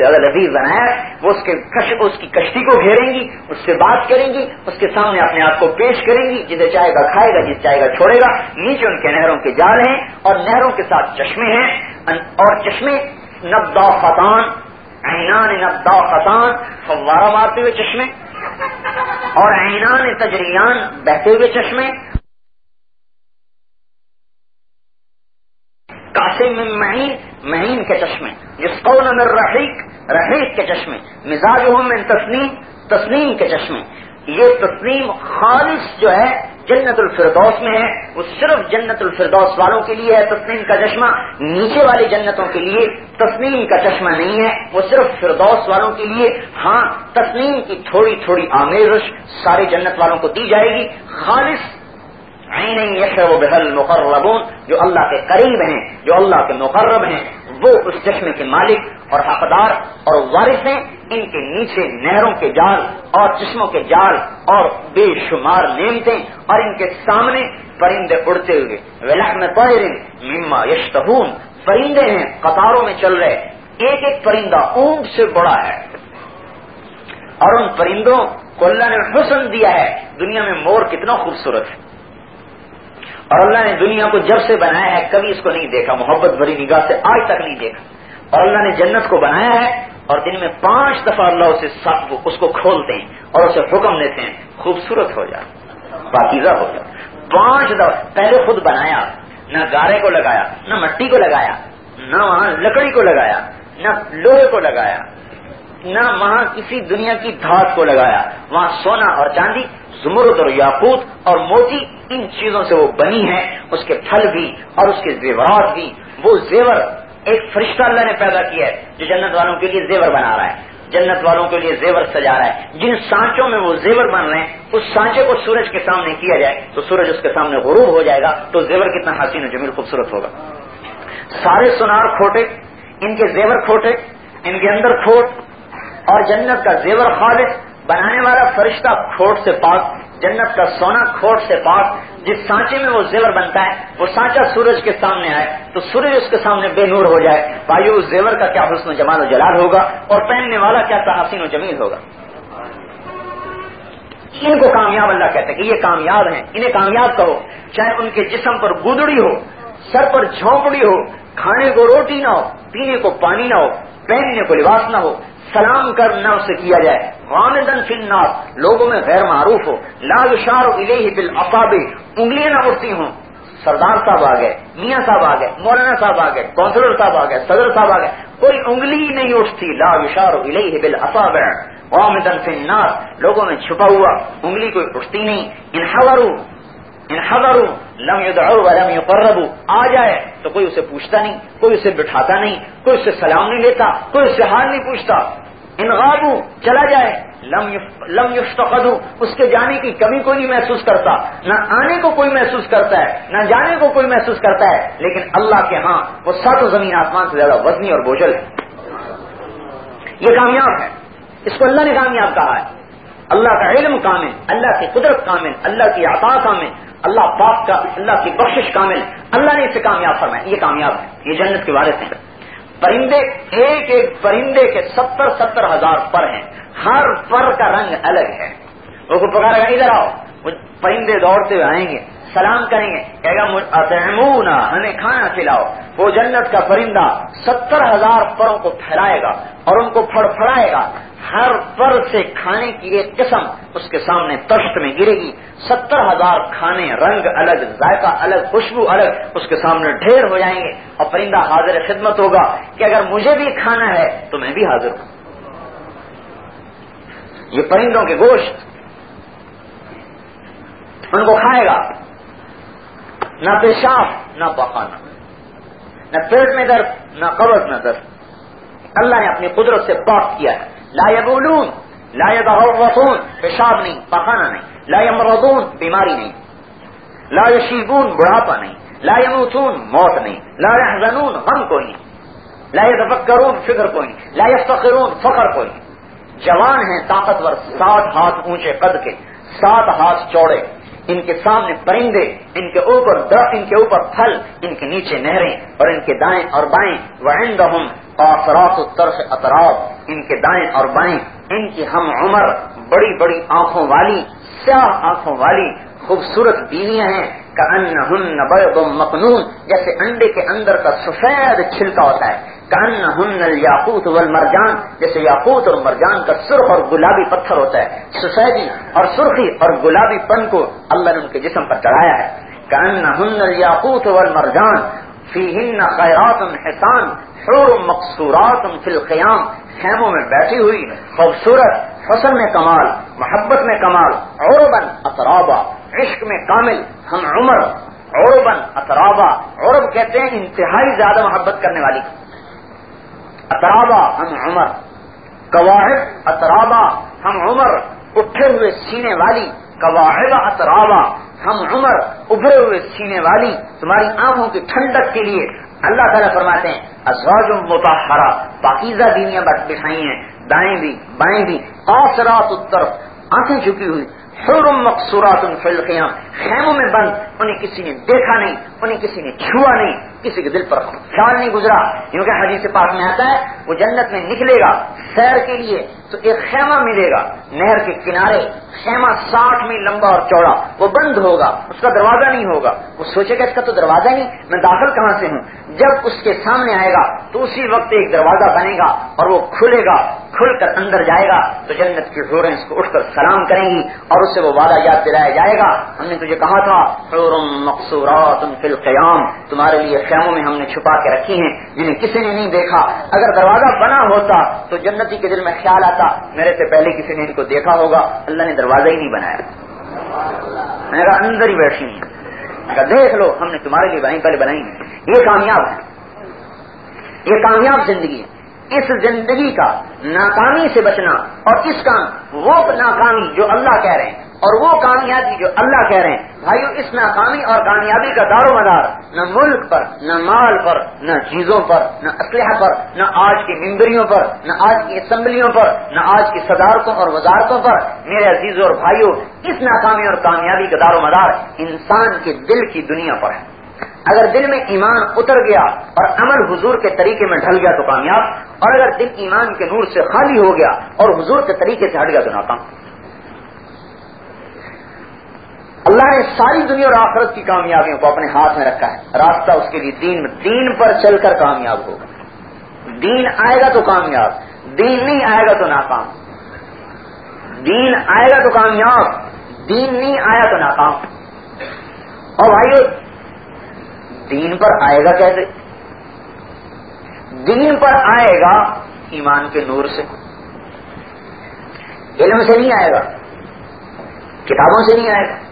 چیز بنایا ہے وہ اس کے کش اس کی کشتی کو گھیریں گی، اس سے بات کریں گی، اس کے سامنے اپنے آپ کو پیش کریں گی، جسے چاہے گا کھائے گا، جسے چاہے گا چھوڑے گا. نیچے ان کے نہروں کے جال ہیں اور نہروں کے ساتھ چشمے ہیں، اور چشمے نضاختان، عینان نضاختان، فوارہ مارتے ہوئے چشمے، اور عینان تجریان، بہتے ہوئے چشمے، قاسم من معین، معین کے چشمے، یسقون من رحیق، رحیق کے چشمے، مزاجہم من تسنیم، تسنیم کے چشمے. یہ تسنیم خالص جو ہے جنت الفردوس میں ہے، وہ صرف جنت الفردوس والوں کے لیے ہے تسنیم کا چشمہ. نیچے والی جنتوں کے لیے تسنیم کا چشمہ نہیں ہے، وہ صرف فردوس والوں کے لیے. ہاں تسنیم کی تھوڑی تھوڑی آمیزش سارے جنت والوں کو دی جائے گی. خالص عین یشرب بها المقربون، جو اللہ کے قریب ہیں، جو اللہ کے مقرب ہیں، وہ اس چشمے کے مالک اور حقدار اور وارث ہیں. ان کے نیچے نہروں کے جال اور چشموں کے جال اور بے شمار نعمتیں، اور ان کے سامنے پرندے اڑتے ہوئے، ولحم طیر مما یشتہون، پرندے ہیں قطاروں میں چل رہے، ایک ایک پرندہ اونٹ سے بڑا ہے. اور ان پرندوں کو اللہ نے حسن دیا ہے. دنیا میں مور کتنا خوبصورت ہے، اور اللہ نے دنیا کو جب سے بنایا ہے کبھی اس کو نہیں دیکھا، محبت بھری نگاہ سے آج تک نہیں دیکھا. اور اللہ نے جنت کو بنایا ہے اور دن میں پانچ دفعہ اللہ اسے اس کو کھولتے ہیں اور اسے حکم دیتے ہیں خوبصورت ہو جا، پاکیزہ ہو جا. پانچ دفعہ پہلے خود بنایا، نہ گارے کو لگایا، نہ مٹی کو لگایا، نہ وہاں لکڑی کو لگایا، نہ لوہے کو لگایا، نہ وہاں کسی دنیا کی دھات کو لگایا. وہاں سونا اور چاندی، زمرد اور یاقوت اور موتی، ان چیزوں سے وہ بنی ہے. اس کے پھل بھی اور اس کے زیورات بھی. وہ زیور ایک فرشتہ اللہ نے پیدا کیا ہے جو جنت والوں کے لیے زیور بنا رہا ہے، جنت والوں کے لیے زیور سجا رہا ہے. جن سانچوں میں وہ زیور بن رہے ہیں، اس سانچے کو سورج کے سامنے کیا جائے تو سورج اس کے سامنے غروب ہو جائے گا، تو زیور کتنا حسین و جمیل خوبصورت ہوگا. سارے سونار کھوٹے، ان کے زیور کھوٹے، ان کے اندر کھوٹ، اور جنت کا زیور خالص. بنانے والا فرشتہ کھوٹ سے پاک، جنت کا سونا کھوٹ سے پاک. جس سانچے میں وہ زیور بنتا ہے وہ سانچا سورج کے سامنے آئے تو سورج اس کے سامنے بے نور ہو جائے. بھائیو اس زیور کا کیا حسن و جمال و جلال ہوگا، اور پہننے والا کیا حسین و جمیل ہوگا. ان کو کامیاب اللہ کہتے ہیں کہ یہ کامیاب ہیں، انہیں کامیاب کہو. چاہے ان کے جسم پر گودڑی ہو، سر پر جھونپڑی ہو، کھانے کو روٹی نہ ہو، پینے کو پانی نہ ہو، پہننے کو لباس نہ ہو، سلام کر نہ اسے کیا جائے. غامضاً فی الناس، لوگوں میں غیر معروف ہو. لا یشار الیہ بالاصابع، انگلیاں نہ اٹھتی ہوں. سردار صاحب آ گئے، میاں صاحب آ گئے، مولانا صاحب آ گئے، کونسلر صاحب آ گئے، صدر صاحب آ گئے، کوئی انگلی نہیں اٹھتی. لا یشار الیہ بالاصابع غامضاً فی الناس، لوگوں میں چھپا ہوا، انگلی کوئی اٹھتی نہیں. انحضروا انحضروا لم يدعوا ولم يقربوا، آ جائے تو کوئی اسے پوچھتا نہیں، کوئی اسے بٹھاتا نہیں، کوئی اسے سلام نہیں لیتا، کوئی اسے حال نہیں پوچھتا. انغابوا، چلا جائے، لم لم یفتقدوا، اس کے جانے کی کمی کوئی نہیں محسوس کرتا، نہ آنے کو کوئی محسوس کرتا ہے، نہ جانے کو کوئی محسوس کرتا ہے. لیکن اللہ کے ہاں وہ ساتوں زمین آسمان سے زیادہ وزنی اور بوجھل ہے. یہ کامیاب ہے، اس کو اللہ نے کامیاب کہا ہے. اللہ کا علم کامل، اللہ کی قدرت کامل، اللہ کی عطا کامل، اللہ پاک کا اللہ کی بخشش کامل، اللہ نے اسے کامیاب فرمایا. یہ کامیاب ہے، یہ جنت کے وارث ہیں. پرندے، ایک ایک پرندے کے ستر ستر ہزار پر ہیں، ہر پر کا رنگ الگ ہے. وہ کو پکارے گا ادھر آؤ، وہ پرندے دوڑتے ہوئے آئیں گے، سلام کریں گے، کہے گا اطعمونا، ہمیں کھانا کھلاؤ. وہ جنت کا پرندہ ستر ہزار پروں کو پھیلائے گا اور ان کو پھڑ پھڑائے گا. ہر پر سے کھانے کی ایک قسم اس کے سامنے تشت میں گرے گی. ستر ہزار کھانے، رنگ الگ، ذائقہ الگ، خوشبو الگ، اس کے سامنے ڈھیر ہو جائیں گے. اور پرندہ حاضر خدمت ہوگا کہ اگر مجھے بھی کھانا ہے تو میں بھی حاضر ہوں. یہ پرندوں کے گوشت ان کو کھائے گا. نہ پیشاب، نہ پخانا، نہ پیٹ میں درد، نہ قبض میں درد. اللہ نے اپنی قدرت سے پاک کیا ہے. لا یبولون، لا یتغوطون، پیشاب نہیں، پخانا نہیں. لا یمرضون، بیماری نہیں. لا یشیبون، بڑھاپا نہیں. لا یموتون، موت نہیں. لا یحزنون، غم کوئی نہیں. لا یتفکرون، فکر کوئی نہیں. لا یفتخرون، فخر کوئی نہیں. جوان ہیں، طاقتور، سات ہاتھ اونچے قد کے، سات ہاتھ چوڑے. ان کے سامنے پرندے، ان کے اوپر درخت، ان کے اوپر پھل، ان کے نیچے نہریں، اور ان کے دائیں اور بائیں. وعندہم قاصرات الطرف اطراف، ان کے دائیں اور بائیں ان کی ہم عمر بڑی بڑی آنکھوں والی سیاہ آنکھوں والی خوبصورت بیویاں ہیں کأنہن بیض مکنون جیسے انڈے کے اندر کا سفید چھلکا ہوتا ہے کأنہن الیاقوت والمرجان جیسے یاقوت اور مرجان کا سرخ اور گلابی پتھر ہوتا ہے سفیدی اور سرخی اور گلابی پن کو اللہ نے ان کے جسم پر چڑھایا ہے کأنہن الیاقوت والمرجان فیہن خیرات حسان حور مقصورات فی الخیام خیموں میں بیٹھی ہوئی خوبصورت حسن میں کمال محبت میں کمال عرباً اترابا عشق میں کامل ہم عمر عرباً اترابا عرب کہتے ہیں انتہائی زیادہ محبت کرنے والی اترابا ہم عمر قواعد اترابا ہم عمر اٹھے ہوئے سینے والی قواعد اترابا ہم عمر ابھرے ہوئے سینے والی تمہاری آنکھوں کی ٹھنڈک کے لیے اللہ تعالیٰ فرماتے ہیں ازواج مطہرہ پاکیزہ بیویاں بٹھائی ہیں دائیں بھی بائیں بھی قاصرات الطرف آنکھیں جھکی ہوئی حور مقصورات فی الخیام خیموں میں بند انہیں کسی نے دیکھا نہیں انہیں کسی نے چھوا نہیں کسی کے دل پر خیال نہیں گزرا کیونکہ حدیث پاک میں آتا ہے وہ جنت میں نکلے گا سیر کے لیے تو ایک خیمہ ملے گا نہر کے کنارے خیمہ ساٹھ میل لمبا اور چوڑا وہ بند ہوگا اس کا دروازہ نہیں ہوگا وہ سوچے گا اس کا تو دروازہ نہیں میں داخل کہاں سے ہوں جب اس کے سامنے آئے گا تو اسی وقت ایک دروازہ بنے گا اور وہ کھلے گا کھل کر اندر جائے گا تو جنت کی حوریں اس کو اٹھ کر سلام کریں گی اور اس سے وہ وعدہ یاد دلایا جائے گا ہم نے تجھے کہا تھا حور مقصورات فی القیام تمہارے لیے خیموں میں ہم نے چھپا کے رکھی ہیں جنہیں کسی نے نہیں دیکھا اگر دروازہ بنا ہوتا تو جنتی کے دل میں خیال آتا میرے سے پہلے کسی نے ان کو دیکھا ہوگا اللہ نے دروازہ ہی نہیں بنایا میں نے کہا اندر ہی بیٹھی ہیں میں کہا دیکھ لو ہم نے تمہارے لیے بنائی پہلے بنائی نہیں یہ کامیاب ہے یہ کامیاب زندگی ہے اس زندگی کا ناکامی سے بچنا اور اس کا وہ ناکامی جو اللہ کہہ رہے ہیں اور وہ کامیابی جو اللہ کہہ رہے ہیں بھائیو اس ناکامی اور کامیابی کا دار و مدار نہ ملک پر نہ مال پر نہ چیزوں پر نہ اسلحہ پر نہ آج کی ممبریوں پر نہ آج کی اسمبلیوں پر نہ آج کی صدارتوں اور وزارتوں پر میرے عزیزوں اور بھائیو اس ناکامی اور کامیابی کا دار و مدار انسان کے دل کی دنیا پر ہے اگر دل میں ایمان اتر گیا اور عمل حضور کے طریقے میں ڈھل گیا تو کامیاب اور اگر دل ایمان کے نور سے خالی ہو گیا اور حضور کے طریقے سے ہٹ گیا تو ناکام اللہ نے ساری دنیا اور آخرت کی کامیابیوں کو اپنے ہاتھ میں رکھا ہے راستہ اس کے لیے دین میں دین پر چل کر کامیاب ہوگا دین آئے گا تو کامیاب دین نہیں آئے گا تو ناکام دین آئے گا تو کامیاب دین نہیں آیا تو ناکام اور بھائیو دین پر آئے گا کیسے دین پر آئے گا ایمان کے نور سے علم سے نہیں آئے گا کتابوں سے نہیں آئے گا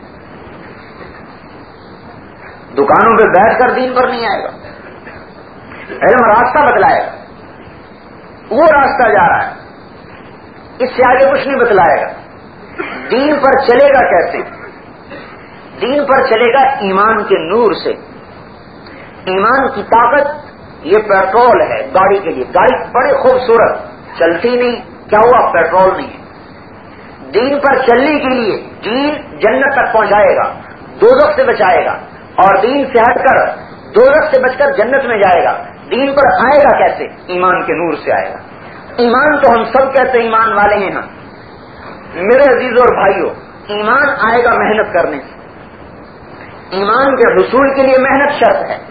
دکانوں پہ بیٹھ کر دین پر نہیں آئے گا علم راستہ بتلائے گا وہ راستہ جا رہا ہے اس سے آگے کچھ نہیں بتلائے گا دین پر چلے گا کیسے دین پر چلے گا ایمان کے نور سے ایمان کی طاقت یہ پیٹرول ہے گاڑی کے لیے گاڑی بڑی خوبصورت چلتی نہیں کیا ہوا پیٹرول نہیں ہے دین پر چلنے کے لیے دین جنت تک پہنچائے گا دوزخ سے بچائے گا اور دین سے ہٹ کر دوزخ سے بچ کر جنت میں جائے گا دین پر آئے گا کیسے ایمان کے نور سے آئے گا ایمان تو ہم سب کہتے ایمان والے ہیں ہم میرے عزیزوں اور بھائیوں ایمان آئے گا محنت کرنے سے ایمان کے حصول کے لیے محنت شرط ہے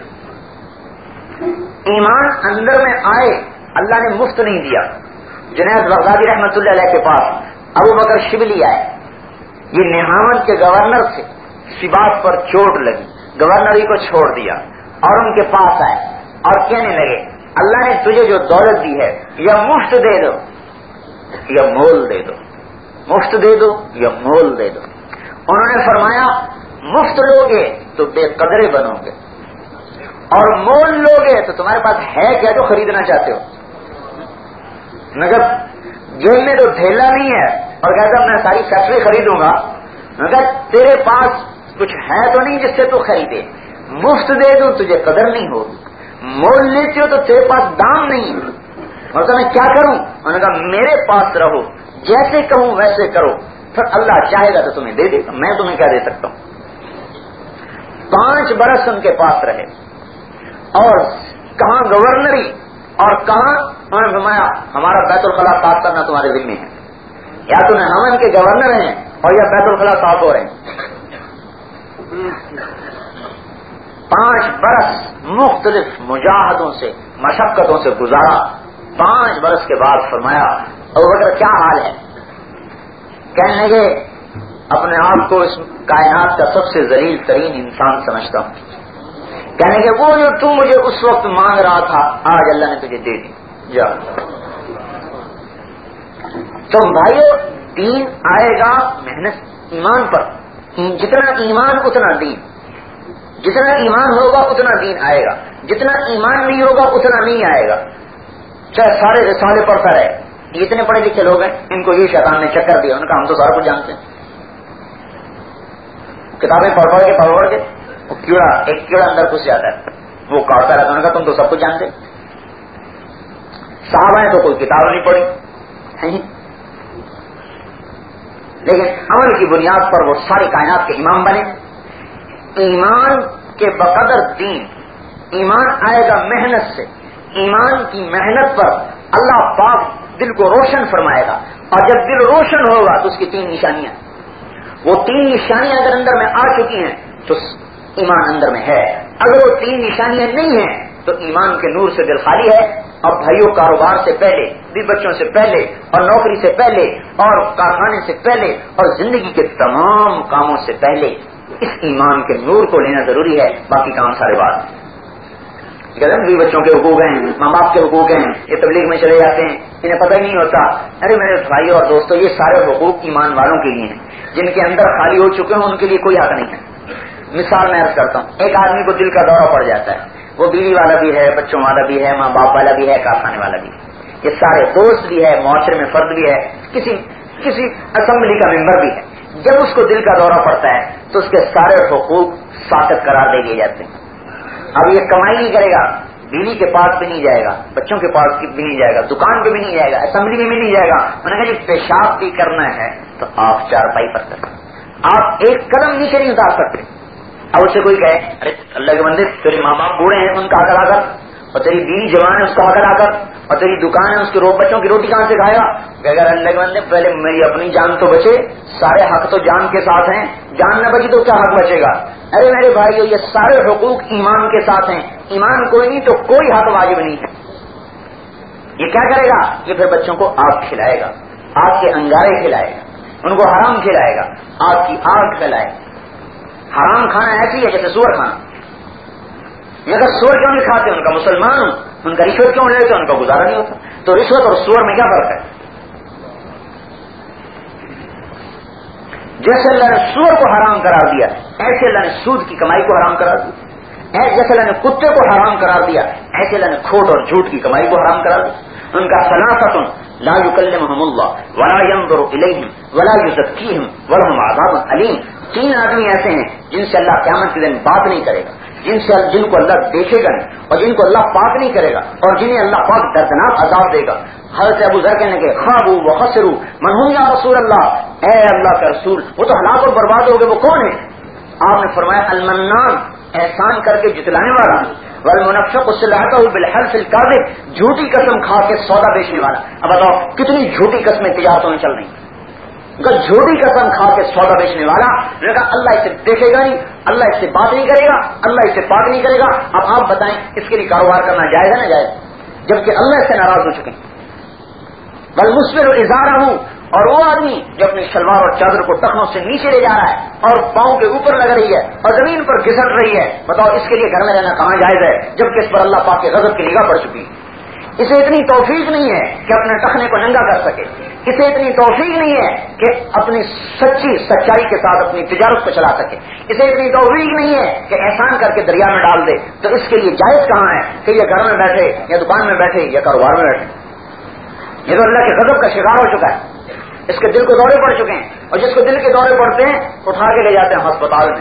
ایمان اندر میں آئے اللہ نے مفت نہیں دیا جنید بغدادی رحمت اللہ علیہ کے پاس ابو بکر شبلی آئے یہ نیہامت کے گورنر سے سبات پر چوٹ لگی گورنری کو چھوڑ دیا اور ان کے پاس آئے اور کہنے لگے اللہ نے تجھے جو دولت دی ہے یا مفت دے دو یا مول دے دو مفت دے دو یا مول دے دو انہوں نے فرمایا مفت لوگے تو بے قدرے بنو گے اور مول لوگے تو تمہارے پاس ہے کیا جو خریدنا چاہتے ہو مگر جیل میں تو ڈھیلا نہیں ہے اور کہتا میں ساری فیکٹری خریدوں گا مگر تیرے پاس کچھ ہے تو نہیں جس سے تو خریدے مفت دے دوں تجھے قدر نہیں ہوگی مول لیتے ہو تو تیرے پاس دام نہیں اور تو میں کیا کروں انہوں نے کہا میرے پاس رہو جیسے کہوں ویسے کرو پھر اللہ چاہے گا تو تمہیں دے دے گا میں تمہیں کیا دے سکتا ہوں پانچ برس ان کے پاس رہے اور کہاں گورنری اور کہاں انہوں نے فرمایا ہمارا بیت الخلا صاف کرنا تمہارے ذمہ ہے، یا تو ہمن کے گورنر ہیں اور یا بیت الخلا صاف ہو رہے ہیں. پانچ برس مختلف مجاہدوں سے مشقتوں سے گزارا. پانچ برس کے بعد فرمایا ابوبکر کیا حال ہے؟ کہنے لگے اپنے آپ کو اس کائنات کا سب سے ذلیل ترین انسان سمجھتا ہوں. کہنے لگے وہ جو تم مجھے اس وقت مانگ رہا تھا آج اللہ نے تجھے دے دی. جا تو بھائیو دین آئے گا محنت ایمان پر. جتنا ایمان اتنا دین، جتنا ایمان ہوگا اتنا دین آئے گا، جتنا ایمان نہیں ہوگا اتنا نہیں آئے گا. چاہے سارے رسالے پڑھتا رہے. یہ اتنے پڑھے لکھے لوگ ہیں، ان کو یہ شیطان نے چکر دیا. ان کا ہم تو سارا کچھ جانتے ہیں، کتابیں پڑھ پڑھ کے پڑھ پڑھ کے وہ کیڑا ایک کیڑا اندر گھس جاتا ہے، وہ کاٹتا رہتا ہے. ان کا تم تو سب کچھ جانتے. صحابہ نے تو کوئی کتاب نہیں پڑھی، لیکن عمل کی بنیاد پر وہ ساری کائنات کے امام بنے. ایمان کے بقدر دین. ایمان آئے گا محنت سے. ایمان کی محنت پر اللہ پاک دل کو روشن فرمائے گا، اور جب دل روشن ہوگا تو اس کی تین نشانیاں، وہ تین نشانیاں اگر اندر میں آ چکی ہیں تو ایمان اندر میں ہے. اگر وہ تین نشانیاں نہیں ہیں تو ایمان کے نور سے دل خالی ہے. اب بھائیوں کاروبار سے پہلے، بھی بچوں سے پہلے، اور نوکری سے پہلے، اور کارخانے سے پہلے، اور زندگی کے تمام کاموں سے پہلے اس ایمان کے نور کو لینا ضروری ہے. باقی کام سارے بات. بھی بچوں کے حقوق ہیں، ماں باپ کے حقوق ہیں، یہ تبلیغ میں چلے جاتے ہیں، انہیں پتہ ہی نہیں ہوتا. ارے میرے بھائیوں اور دوستوں، یہ سارے حقوق ایمان والوں کے لیے ہیں. جن کے اندر خالی ہو چکے ہیں ان کے لیے کوئی حق نہیں ہے. مثال میں عرض کرتا ہوں، ایک آدمی کو دل کا دورہ پڑ جاتا ہے، وہ بیوی والا بھی ہے، بچوں والا بھی ہے، ماں باپ والا بھی ہے، کارخانے والا بھی ہے، یہ سارے دوست بھی ہے، معاشرے میں فرد بھی ہے، کسی کسی اسمبلی کا ممبر بھی ہے. جب اس کو دل کا دورہ پڑتا ہے تو اس کے سارے حقوق ساقط قرار دے دیے جاتے ہیں. اب یہ کمائی نہیں کرے گا، بیوی کے پاس بھی نہیں جائے گا، بچوں کے پاس بھی نہیں جائے گا، دکان پہ بھی نہیں جائے گا، اسمبلی میں بھی نہیں جائے گا. میں نے کہا جی پیشاب بھی کرنا ہے تو آپ چارپائی پر کریں، آپ ایک قدم نیچے نہیں اتار سکتے. اب اسے کوئی کہے ارے اللہ کے بندے تیرے ماں باپ بوڑھے ہیں ان کا حق ادا کر، اور تیری بیوی جوان ہے اس کا حق ادا کر، اور تیری دکان ہے اس کے بچوں کی روٹی کہاں سے کھائے گا؟ کہ اگر اللہ کے بندے پہلے میری اپنی جان تو بچے، سارے حق تو جان کے ساتھ ہیں، جان نہ بچی تو کیا حق بچے گا؟ ارے میرے بھائیو یہ سارے حقوق ایمان کے ساتھ ہیں. ایمان کوئی نہیں تو کوئی حق واجب نہیں ہے. یہ کیا کرے گا؟ یہ پھر بچوں کو آگ کھلائے گا، آگ کے انگارے کھلائے گا، ان کو حرام کھلائے گا، آگ کی آگ کھلائے گا. حرام کھانا ایسی ہے جیسے سور کھانا. یہ اگر سور کیوں نہیں کھاتے؟ ان کا مسلمان ہوں، ان کا رشوت کیوں لیتے؟ ان کا گزارا نہیں ہوتا. تو رشوت اور سور میں کیا فرق ہے؟ جیسے اللہ نے سور کو حرام قرار دیا ایسے اللہ نے سود کی کمائی کو حرام قرار دیا. جیسے اللہ نے کتے کو حرام قرار دیا ایسے اللہ نے کھوٹ اور جھوٹ کی کمائی کو حرام قرار دیا. ان کا ثلاثۃ لا یکلمہم اللہ ولا ینظر الیہم ولا یزکیہم ولہم عذاب علیم. تین آدمی ایسے ہیں جن سے اللہ قیامت کے دن بات نہیں کرے گا، جن سے جن کو اللہ دیکھے گا نہیں، اور جن کو اللہ پاک نہیں کرے گا، اور جنہیں اللہ پاک دردناک عذاب دے گا. حضرت ابو ذر کہنے کے خوابوا وخسروا من هم یا رسول اللہ، اے اللہ کا رسول وہ تو ہلاک اور برباد ہو گئے، وہ کون ہے؟ آپ نے فرمایا المنان، احسان کر کے جتلانے والا، والمنفق صلعته بالحلف الكاذب، جھوٹی قسم کھا کے سودا بیچنے والا. اب بتاؤ کتنی جھوٹی قسمیں تجارتوں میں چل رہی ہیں. جھوٹی قسم کھا کے سودا بیچنے والا نے کہا اللہ اسے دیکھے گا نہیں، اللہ اس سے بات نہیں کرے گا، اللہ اسے پاک نہیں کرے گا. اب آپ بتائیں اس کے لیے کاروبار کرنا جائز ہے نا جائز؟ جبکہ اللہ اس سے ناراض ہو چکے ہیں. بل مسبل ازارہ ہوں، اور وہ آدمی جو اپنی شلوار اور چادر کو ٹخنوں سے نیچے لے جا رہا ہے اور پاؤں کے اوپر لگ رہی ہے اور زمین پر گھسٹ رہی ہے، بتاؤ اس کے لیے گھر میں رہنا کہاں جائز ہے؟ جبکہ اس پر اللہ پاک کے غضب کی نگاہ پڑ چکی ہے. اسے اتنی توفیق نہیں ہے کہ اپنے ٹخنے کو ننگا کر سکے، اسے اتنی توفیق نہیں ہے کہ اپنی سچی سچائی کے ساتھ اپنی تجارت کو چلا سکے، اسے اتنی توفیق نہیں ہے کہ احسان کر کے دریا میں ڈال دے. تو اس کے لیے جائز کہاں ہے کہ یہ گھر میں بیٹھے یا دکان میں بیٹھے یا کاروبار میں بیٹھے؟ یہ تو اللہ کے غضب کا شکار ہو چکا ہے. اس کے دل کو دورے پڑ چکے ہیں، اور جس کو دل کے دورے پڑتے ہیں اٹھا کے لے جاتے ہیں ہسپتال میں.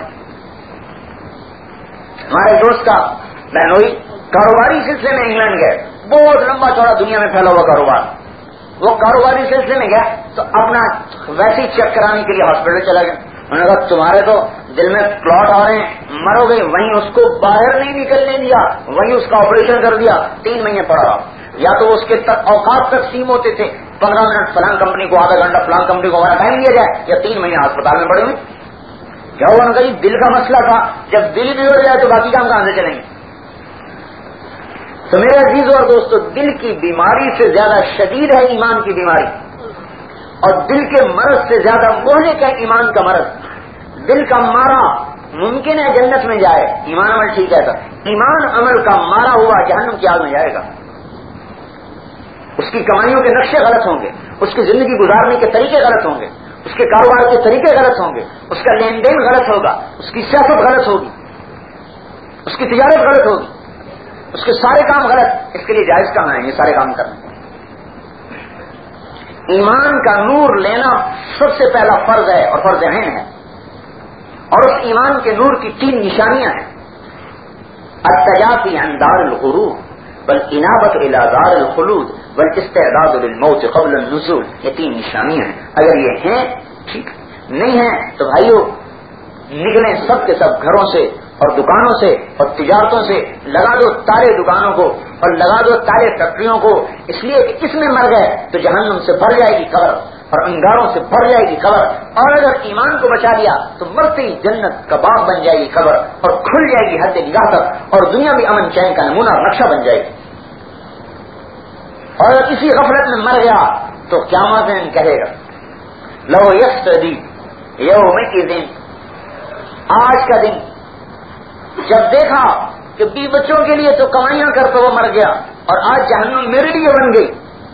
ہمارے دوست کا بہنوئی کاروباری سلسلے میں انگلینڈ گئے، بہت لمبا چوڑا دنیا میں پھیلا ہوا کاروبار. وہ کاروباری سلسلے میں گیا تو اپنا ویسے ہی چیک کرانے کے لیے ہاسپٹل چلا گیا. انہوں نے کہا تمہارے تو دل میں کلاٹ آ رہے ہیں، مرو گئی. وہیں اس کو باہر نہیں نکلنے دیا، وہیں اس کا آپریشن کر دیا، تین مہینے پڑا. یا تو اس کے اوقات تقسیم ہوتے تھے، پندرہ منٹ فلاں کمپنی کو، آدھا گھنٹہ فلاں کمپنی کو ہمارا ٹائم دیا جائے، یا تین مہینے ہسپتال میں پڑے ہوئے. کیا ہوا کہ دل کا مسئلہ تھا، جب دل بگڑ جائے تو باقی کام کہاں سے چلیں گے؟ تو میرے عزیز اور دوستو، دل کی بیماری سے زیادہ شدید ہے ایمان کی بیماری، اور دل کے مرض سے زیادہ مہلک ہے ایمان کا مرض. دل کا مارا ممکن ہے جنت میں جائے، ایمان عمل ٹھیک ہے، ایمان عمل کا مارا ہوا جہنم کی آگ میں جائے گا. اس کی کمائیوں کے نقشے غلط ہوں گے، اس کی زندگی گزارنے کے طریقے غلط ہوں گے، اس کے کاروبار کے طریقے غلط ہوں گے، اس کا لین دین غلط ہوگا، اس کی سیاست غلط ہوگی، اس کی تجارت غلط ہوگی، اس کے سارے کام غلط. اس کے لیے جائز کہاں ہے یہ سارے کام کرنا؟ ایمان کا نور لینا سب سے پہلا فرض ہے اور فرض عین ہے، اور اس ایمان کے نور کی تین نشانیاں ہیں. التجافی عن دار الغرور والانابۃ الی دار الخلود والاستعداد للموت قبل النزول. یہ تین نشانیاں ہیں. اگر یہ ہیں ٹھیک، نہیں ہیں تو بھائیو نکلیں سب کے سب گھروں سے اور دکانوں سے اور تجارتوں سے، لگا دو تالے دکانوں کو اور لگا دو تالے فیکٹریوں کو، اس لیے کہ اس میں مر گئے تو جہنم سے بھر جائے گی قبر اور انگاروں سے بھر جائے گی قبر، اور اگر ایمان کو بچا لیا تو مرتے ہی جنت کا باغ بن جائے گی قبر اور کھل جائے گی حد نگاہ تک، اور دنیا بھی امن چین کا نمونہ اور نقشہ بن جائے گی. اور اگر کسی غفلت میں مر گیا تو قیامت میں کہے گا لو یفتدی یوم کے دن، آج کا دن جب دیکھا کہ بیوی بچوں کے لیے تو کمائیاں کرتا وہ مر گیا اور آج جہنم میرے لیے بن گئی،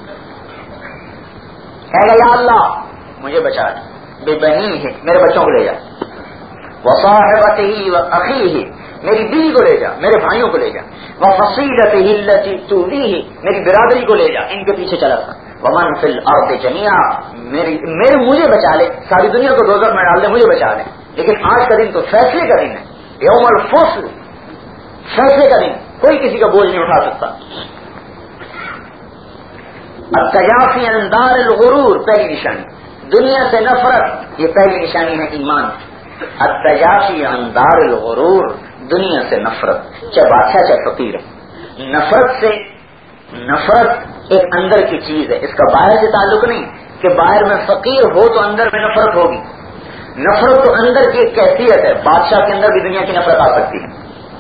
کہے گا یا اللہ مجھے بچا دے، بے بنی ہے میرے بچوں کو لے جا، وصاحبتہ واخیہ میری بیوی کو لے جا، میرے بھائیوں کو لے جا، وفصیلتہ التی تؤویہ میری برادری کو لے جا، ان کے پیچھے چلا تھا، ومن فی الارض جميعا میری میرے مجھے بچا لے، ساری دنیا کو دوزخ میں ڈال دے مجھے بچا لے. لیکن آج کا دن تو فیصلے کا دن ہے، یوم الفصل، فیصلے کا دن، کوئی کسی کا بوجھ نہیں اٹھا سکتا. التجافی عن دار الغرور پہلی نشانی، دنیا سے نفرت، یہ پہلی نشانی ہے ایمان. التجافی عن دار الغرور، دنیا سے نفرت، چاہے بادشاہ چاہے فقیر ہے. نفرت سے، نفرت ایک اندر کی چیز ہے، اس کا باہر سے تعلق نہیں کہ باہر میں فقیر ہو تو اندر میں نفرت ہوگی. نفرت تو اندر کی ایک کیفیت ہے، بادشاہ کے اندر بھی دنیا کی نفرت آ سکتی ہے.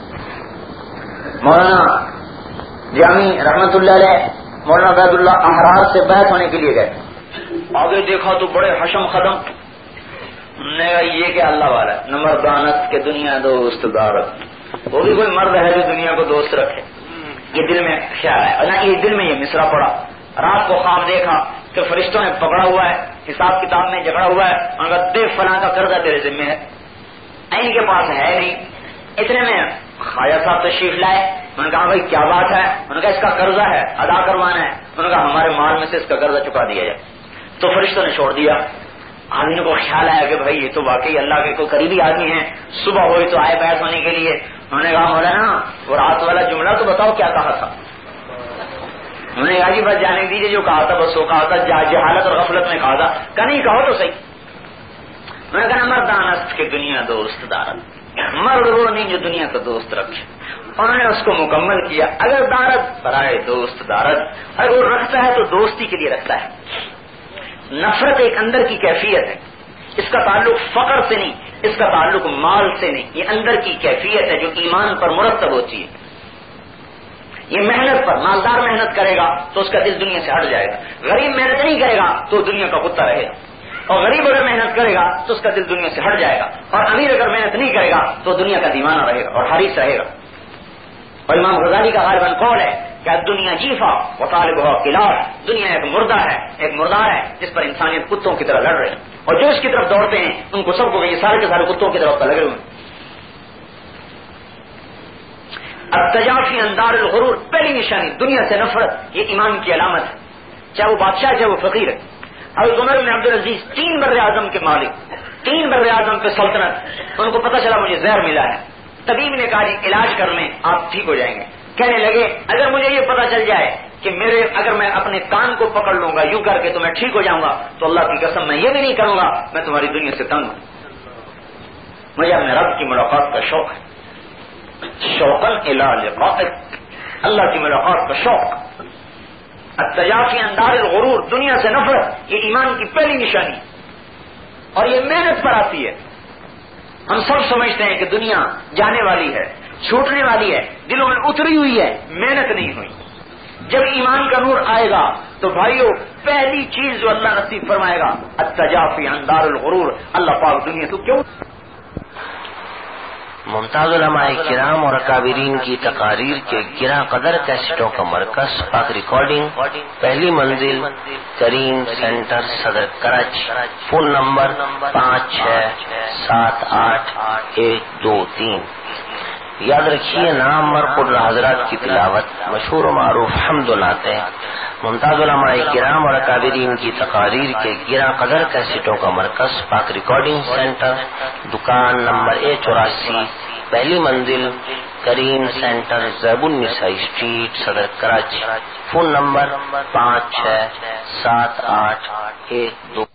مولانا جامی رحمت اللہ علیہ مولانا عبید اللہ احرار سے بیعت ہونے کے لیے گئے، آگے دیکھا تو بڑے حشم خدم، نے کہا یہ کہ اللہ والا نمبر دانت کے دنیا دوست دارت، وہ بھی کوئی مرد ہے جو دنیا کو دوست رکھے. یہ دل میں خیال ہے، اور نہ یہ دل میں یہ مصرع پڑا. رات کو خواب دیکھا کہ فرشتوں نے پکڑا ہوا ہے، حساب کتاب میں جھگڑا ہوا ہے، ان کا دے فلاں کا قرضہ تیرے ذمہ ہے، ان کے پاس ہے نہیں. اتنے میں خواجہ صاحب تشریف لائے، انہوں نے کہا بھائی کیا بات ہے؟ انہوں نے کہا اس کا قرضہ ہے ادا کروانا ہے. انہوں نے کہا ہمارے مال میں سے اس کا قرضہ چکا دیا جائے. تو فرشتوں نے چھوڑ دیا. آدمی کو خیال آیا کہ بھائی یہ تو واقعی اللہ کے کوئی قریبی آدمی ہیں. صبح ہوئی تو آئے بیعت ہونے کے لیے. انہوں نے کہا مولانا وہ رات والا جملہ تو بتاؤ کیا کہا تھا؟ انہوں نے کہا جی بس جانے دیجیے، جو کہا تھا بس وہ کہا تھا، جہالت اور غفلت میں کہا تھا. کہ نہیں کہو تو صحیح. انہوں نے کہا مردانست کے دنیا دوست دارت، مرد وہ نہیں جو دنیا کا دوست رکھے. انہوں نے اس کو مکمل کیا. اگر دارت برائے دوست دارت، اگر وہ رکھتا ہے تو دوستی کے لیے رکھتا ہے. نفرت ایک اندر کی کیفیت ہے، اس کا تعلق فقر سے نہیں، اس کا تعلق مال سے نہیں، یہ اندر کی کیفیت ہے جو ایمان پر مرتب ہوتی ہے. یہ محنت پر، مالدار محنت کرے گا تو اس کا دل دنیا سے ہٹ جائے گا. غریب محنت نہیں کرے گا تو دنیا کا کتا رہے گا. اور غریب اگر محنت کرے گا تو اس کا دل دنیا سے ہٹ جائے گا. اور امیر اگر محنت نہیں کرے گا تو دنیا کا دیوانہ رہے گا اور حریص رہے گا. اور امام غزالی کا غالباً قول ہے کہ دنیا جیفا و طالبها کلاب، دنیا ایک مردہ ہے، ایک مردار ہے جس پر انسانیت کتوں کی طرح لڑ رہے ہیں، اور جو اس کی طرف دوڑتے ہیں ان کو سب کو یہ سارے کے سارے کتوں کی طرف لگے ہوئے ہیں. التجافی عن دار الغرور پہلی نشانی، دنیا سے نفرت، یہ ایمان کی علامت ہے، چاہے وہ بادشاہ چاہے وہ فقیر ہے. حضرت عمر بن عبدالعزیز تین بر اعظم کے مالک، تین بر اعظم پہ سلطنت، ان کو پتہ چلا مجھے زہر ملا ہے. طبیب نے کہا جی علاج کر لیں آپ ٹھیک ہو جائیں گے. کہنے لگے اگر مجھے یہ پتہ چل جائے کہ میرے اگر میں اپنے کان کو پکڑ لوں گا یوں کر کے تو میں ٹھیک ہو جاؤں گا تو اللہ کی قسم میں یہ بھی نہیں کروں گا، میں تمہاری دنیا سے تنگ ہوں. مجھے اپنے رب کی ملاقات کا شوق ہے، شوقاً الی لقائک، اللہ کی ملاقات کا شوق. التجافی عن دار الغرور، دنیا سے نفرت، یہ ایمان کی پہلی نشانی، اور یہ محنت پر آتی ہے۔ ہم سب سمجھتے ہیں کہ دنیا جانے والی ہے، چھوٹنے والی ہے، دلوں میں اتری ہوئی ہے، محنت نہیں ہوئی۔ جب ایمان کا نور آئے گا تو بھائیو پہلی چیز جو اللہ نصیب فرمائے گا التجافی عن دار الغرور، اللہ پاک دنیا تو کیوں۔ ممتاز علماء کرام اور اکابرین کی تقاریر کے گرا قدر کیسٹوں کا مرکز پاک ریکارڈنگ، پہلی منزل، کریم سینٹر، صدر کراچی۔ فون نمبر پانچ چھ سات آٹھ ایک دو تین۔ یاد رکھیے نام مرقد حضرات کی تلاوت، مشہور و معروف حمد و نعتیں، ممتاز علماء کرام اور اکابرین کی تقاریر کے گرا قدر کیسٹوں کا مرکز پاک ریکارڈنگ سینٹر، دکان نمبر اے چوراسی، پہلی منزل، کریم سینٹر، زیب النساء اسٹریٹ، صدر کراچی۔ فون نمبر پانچ چھ سات آٹھ ایک دو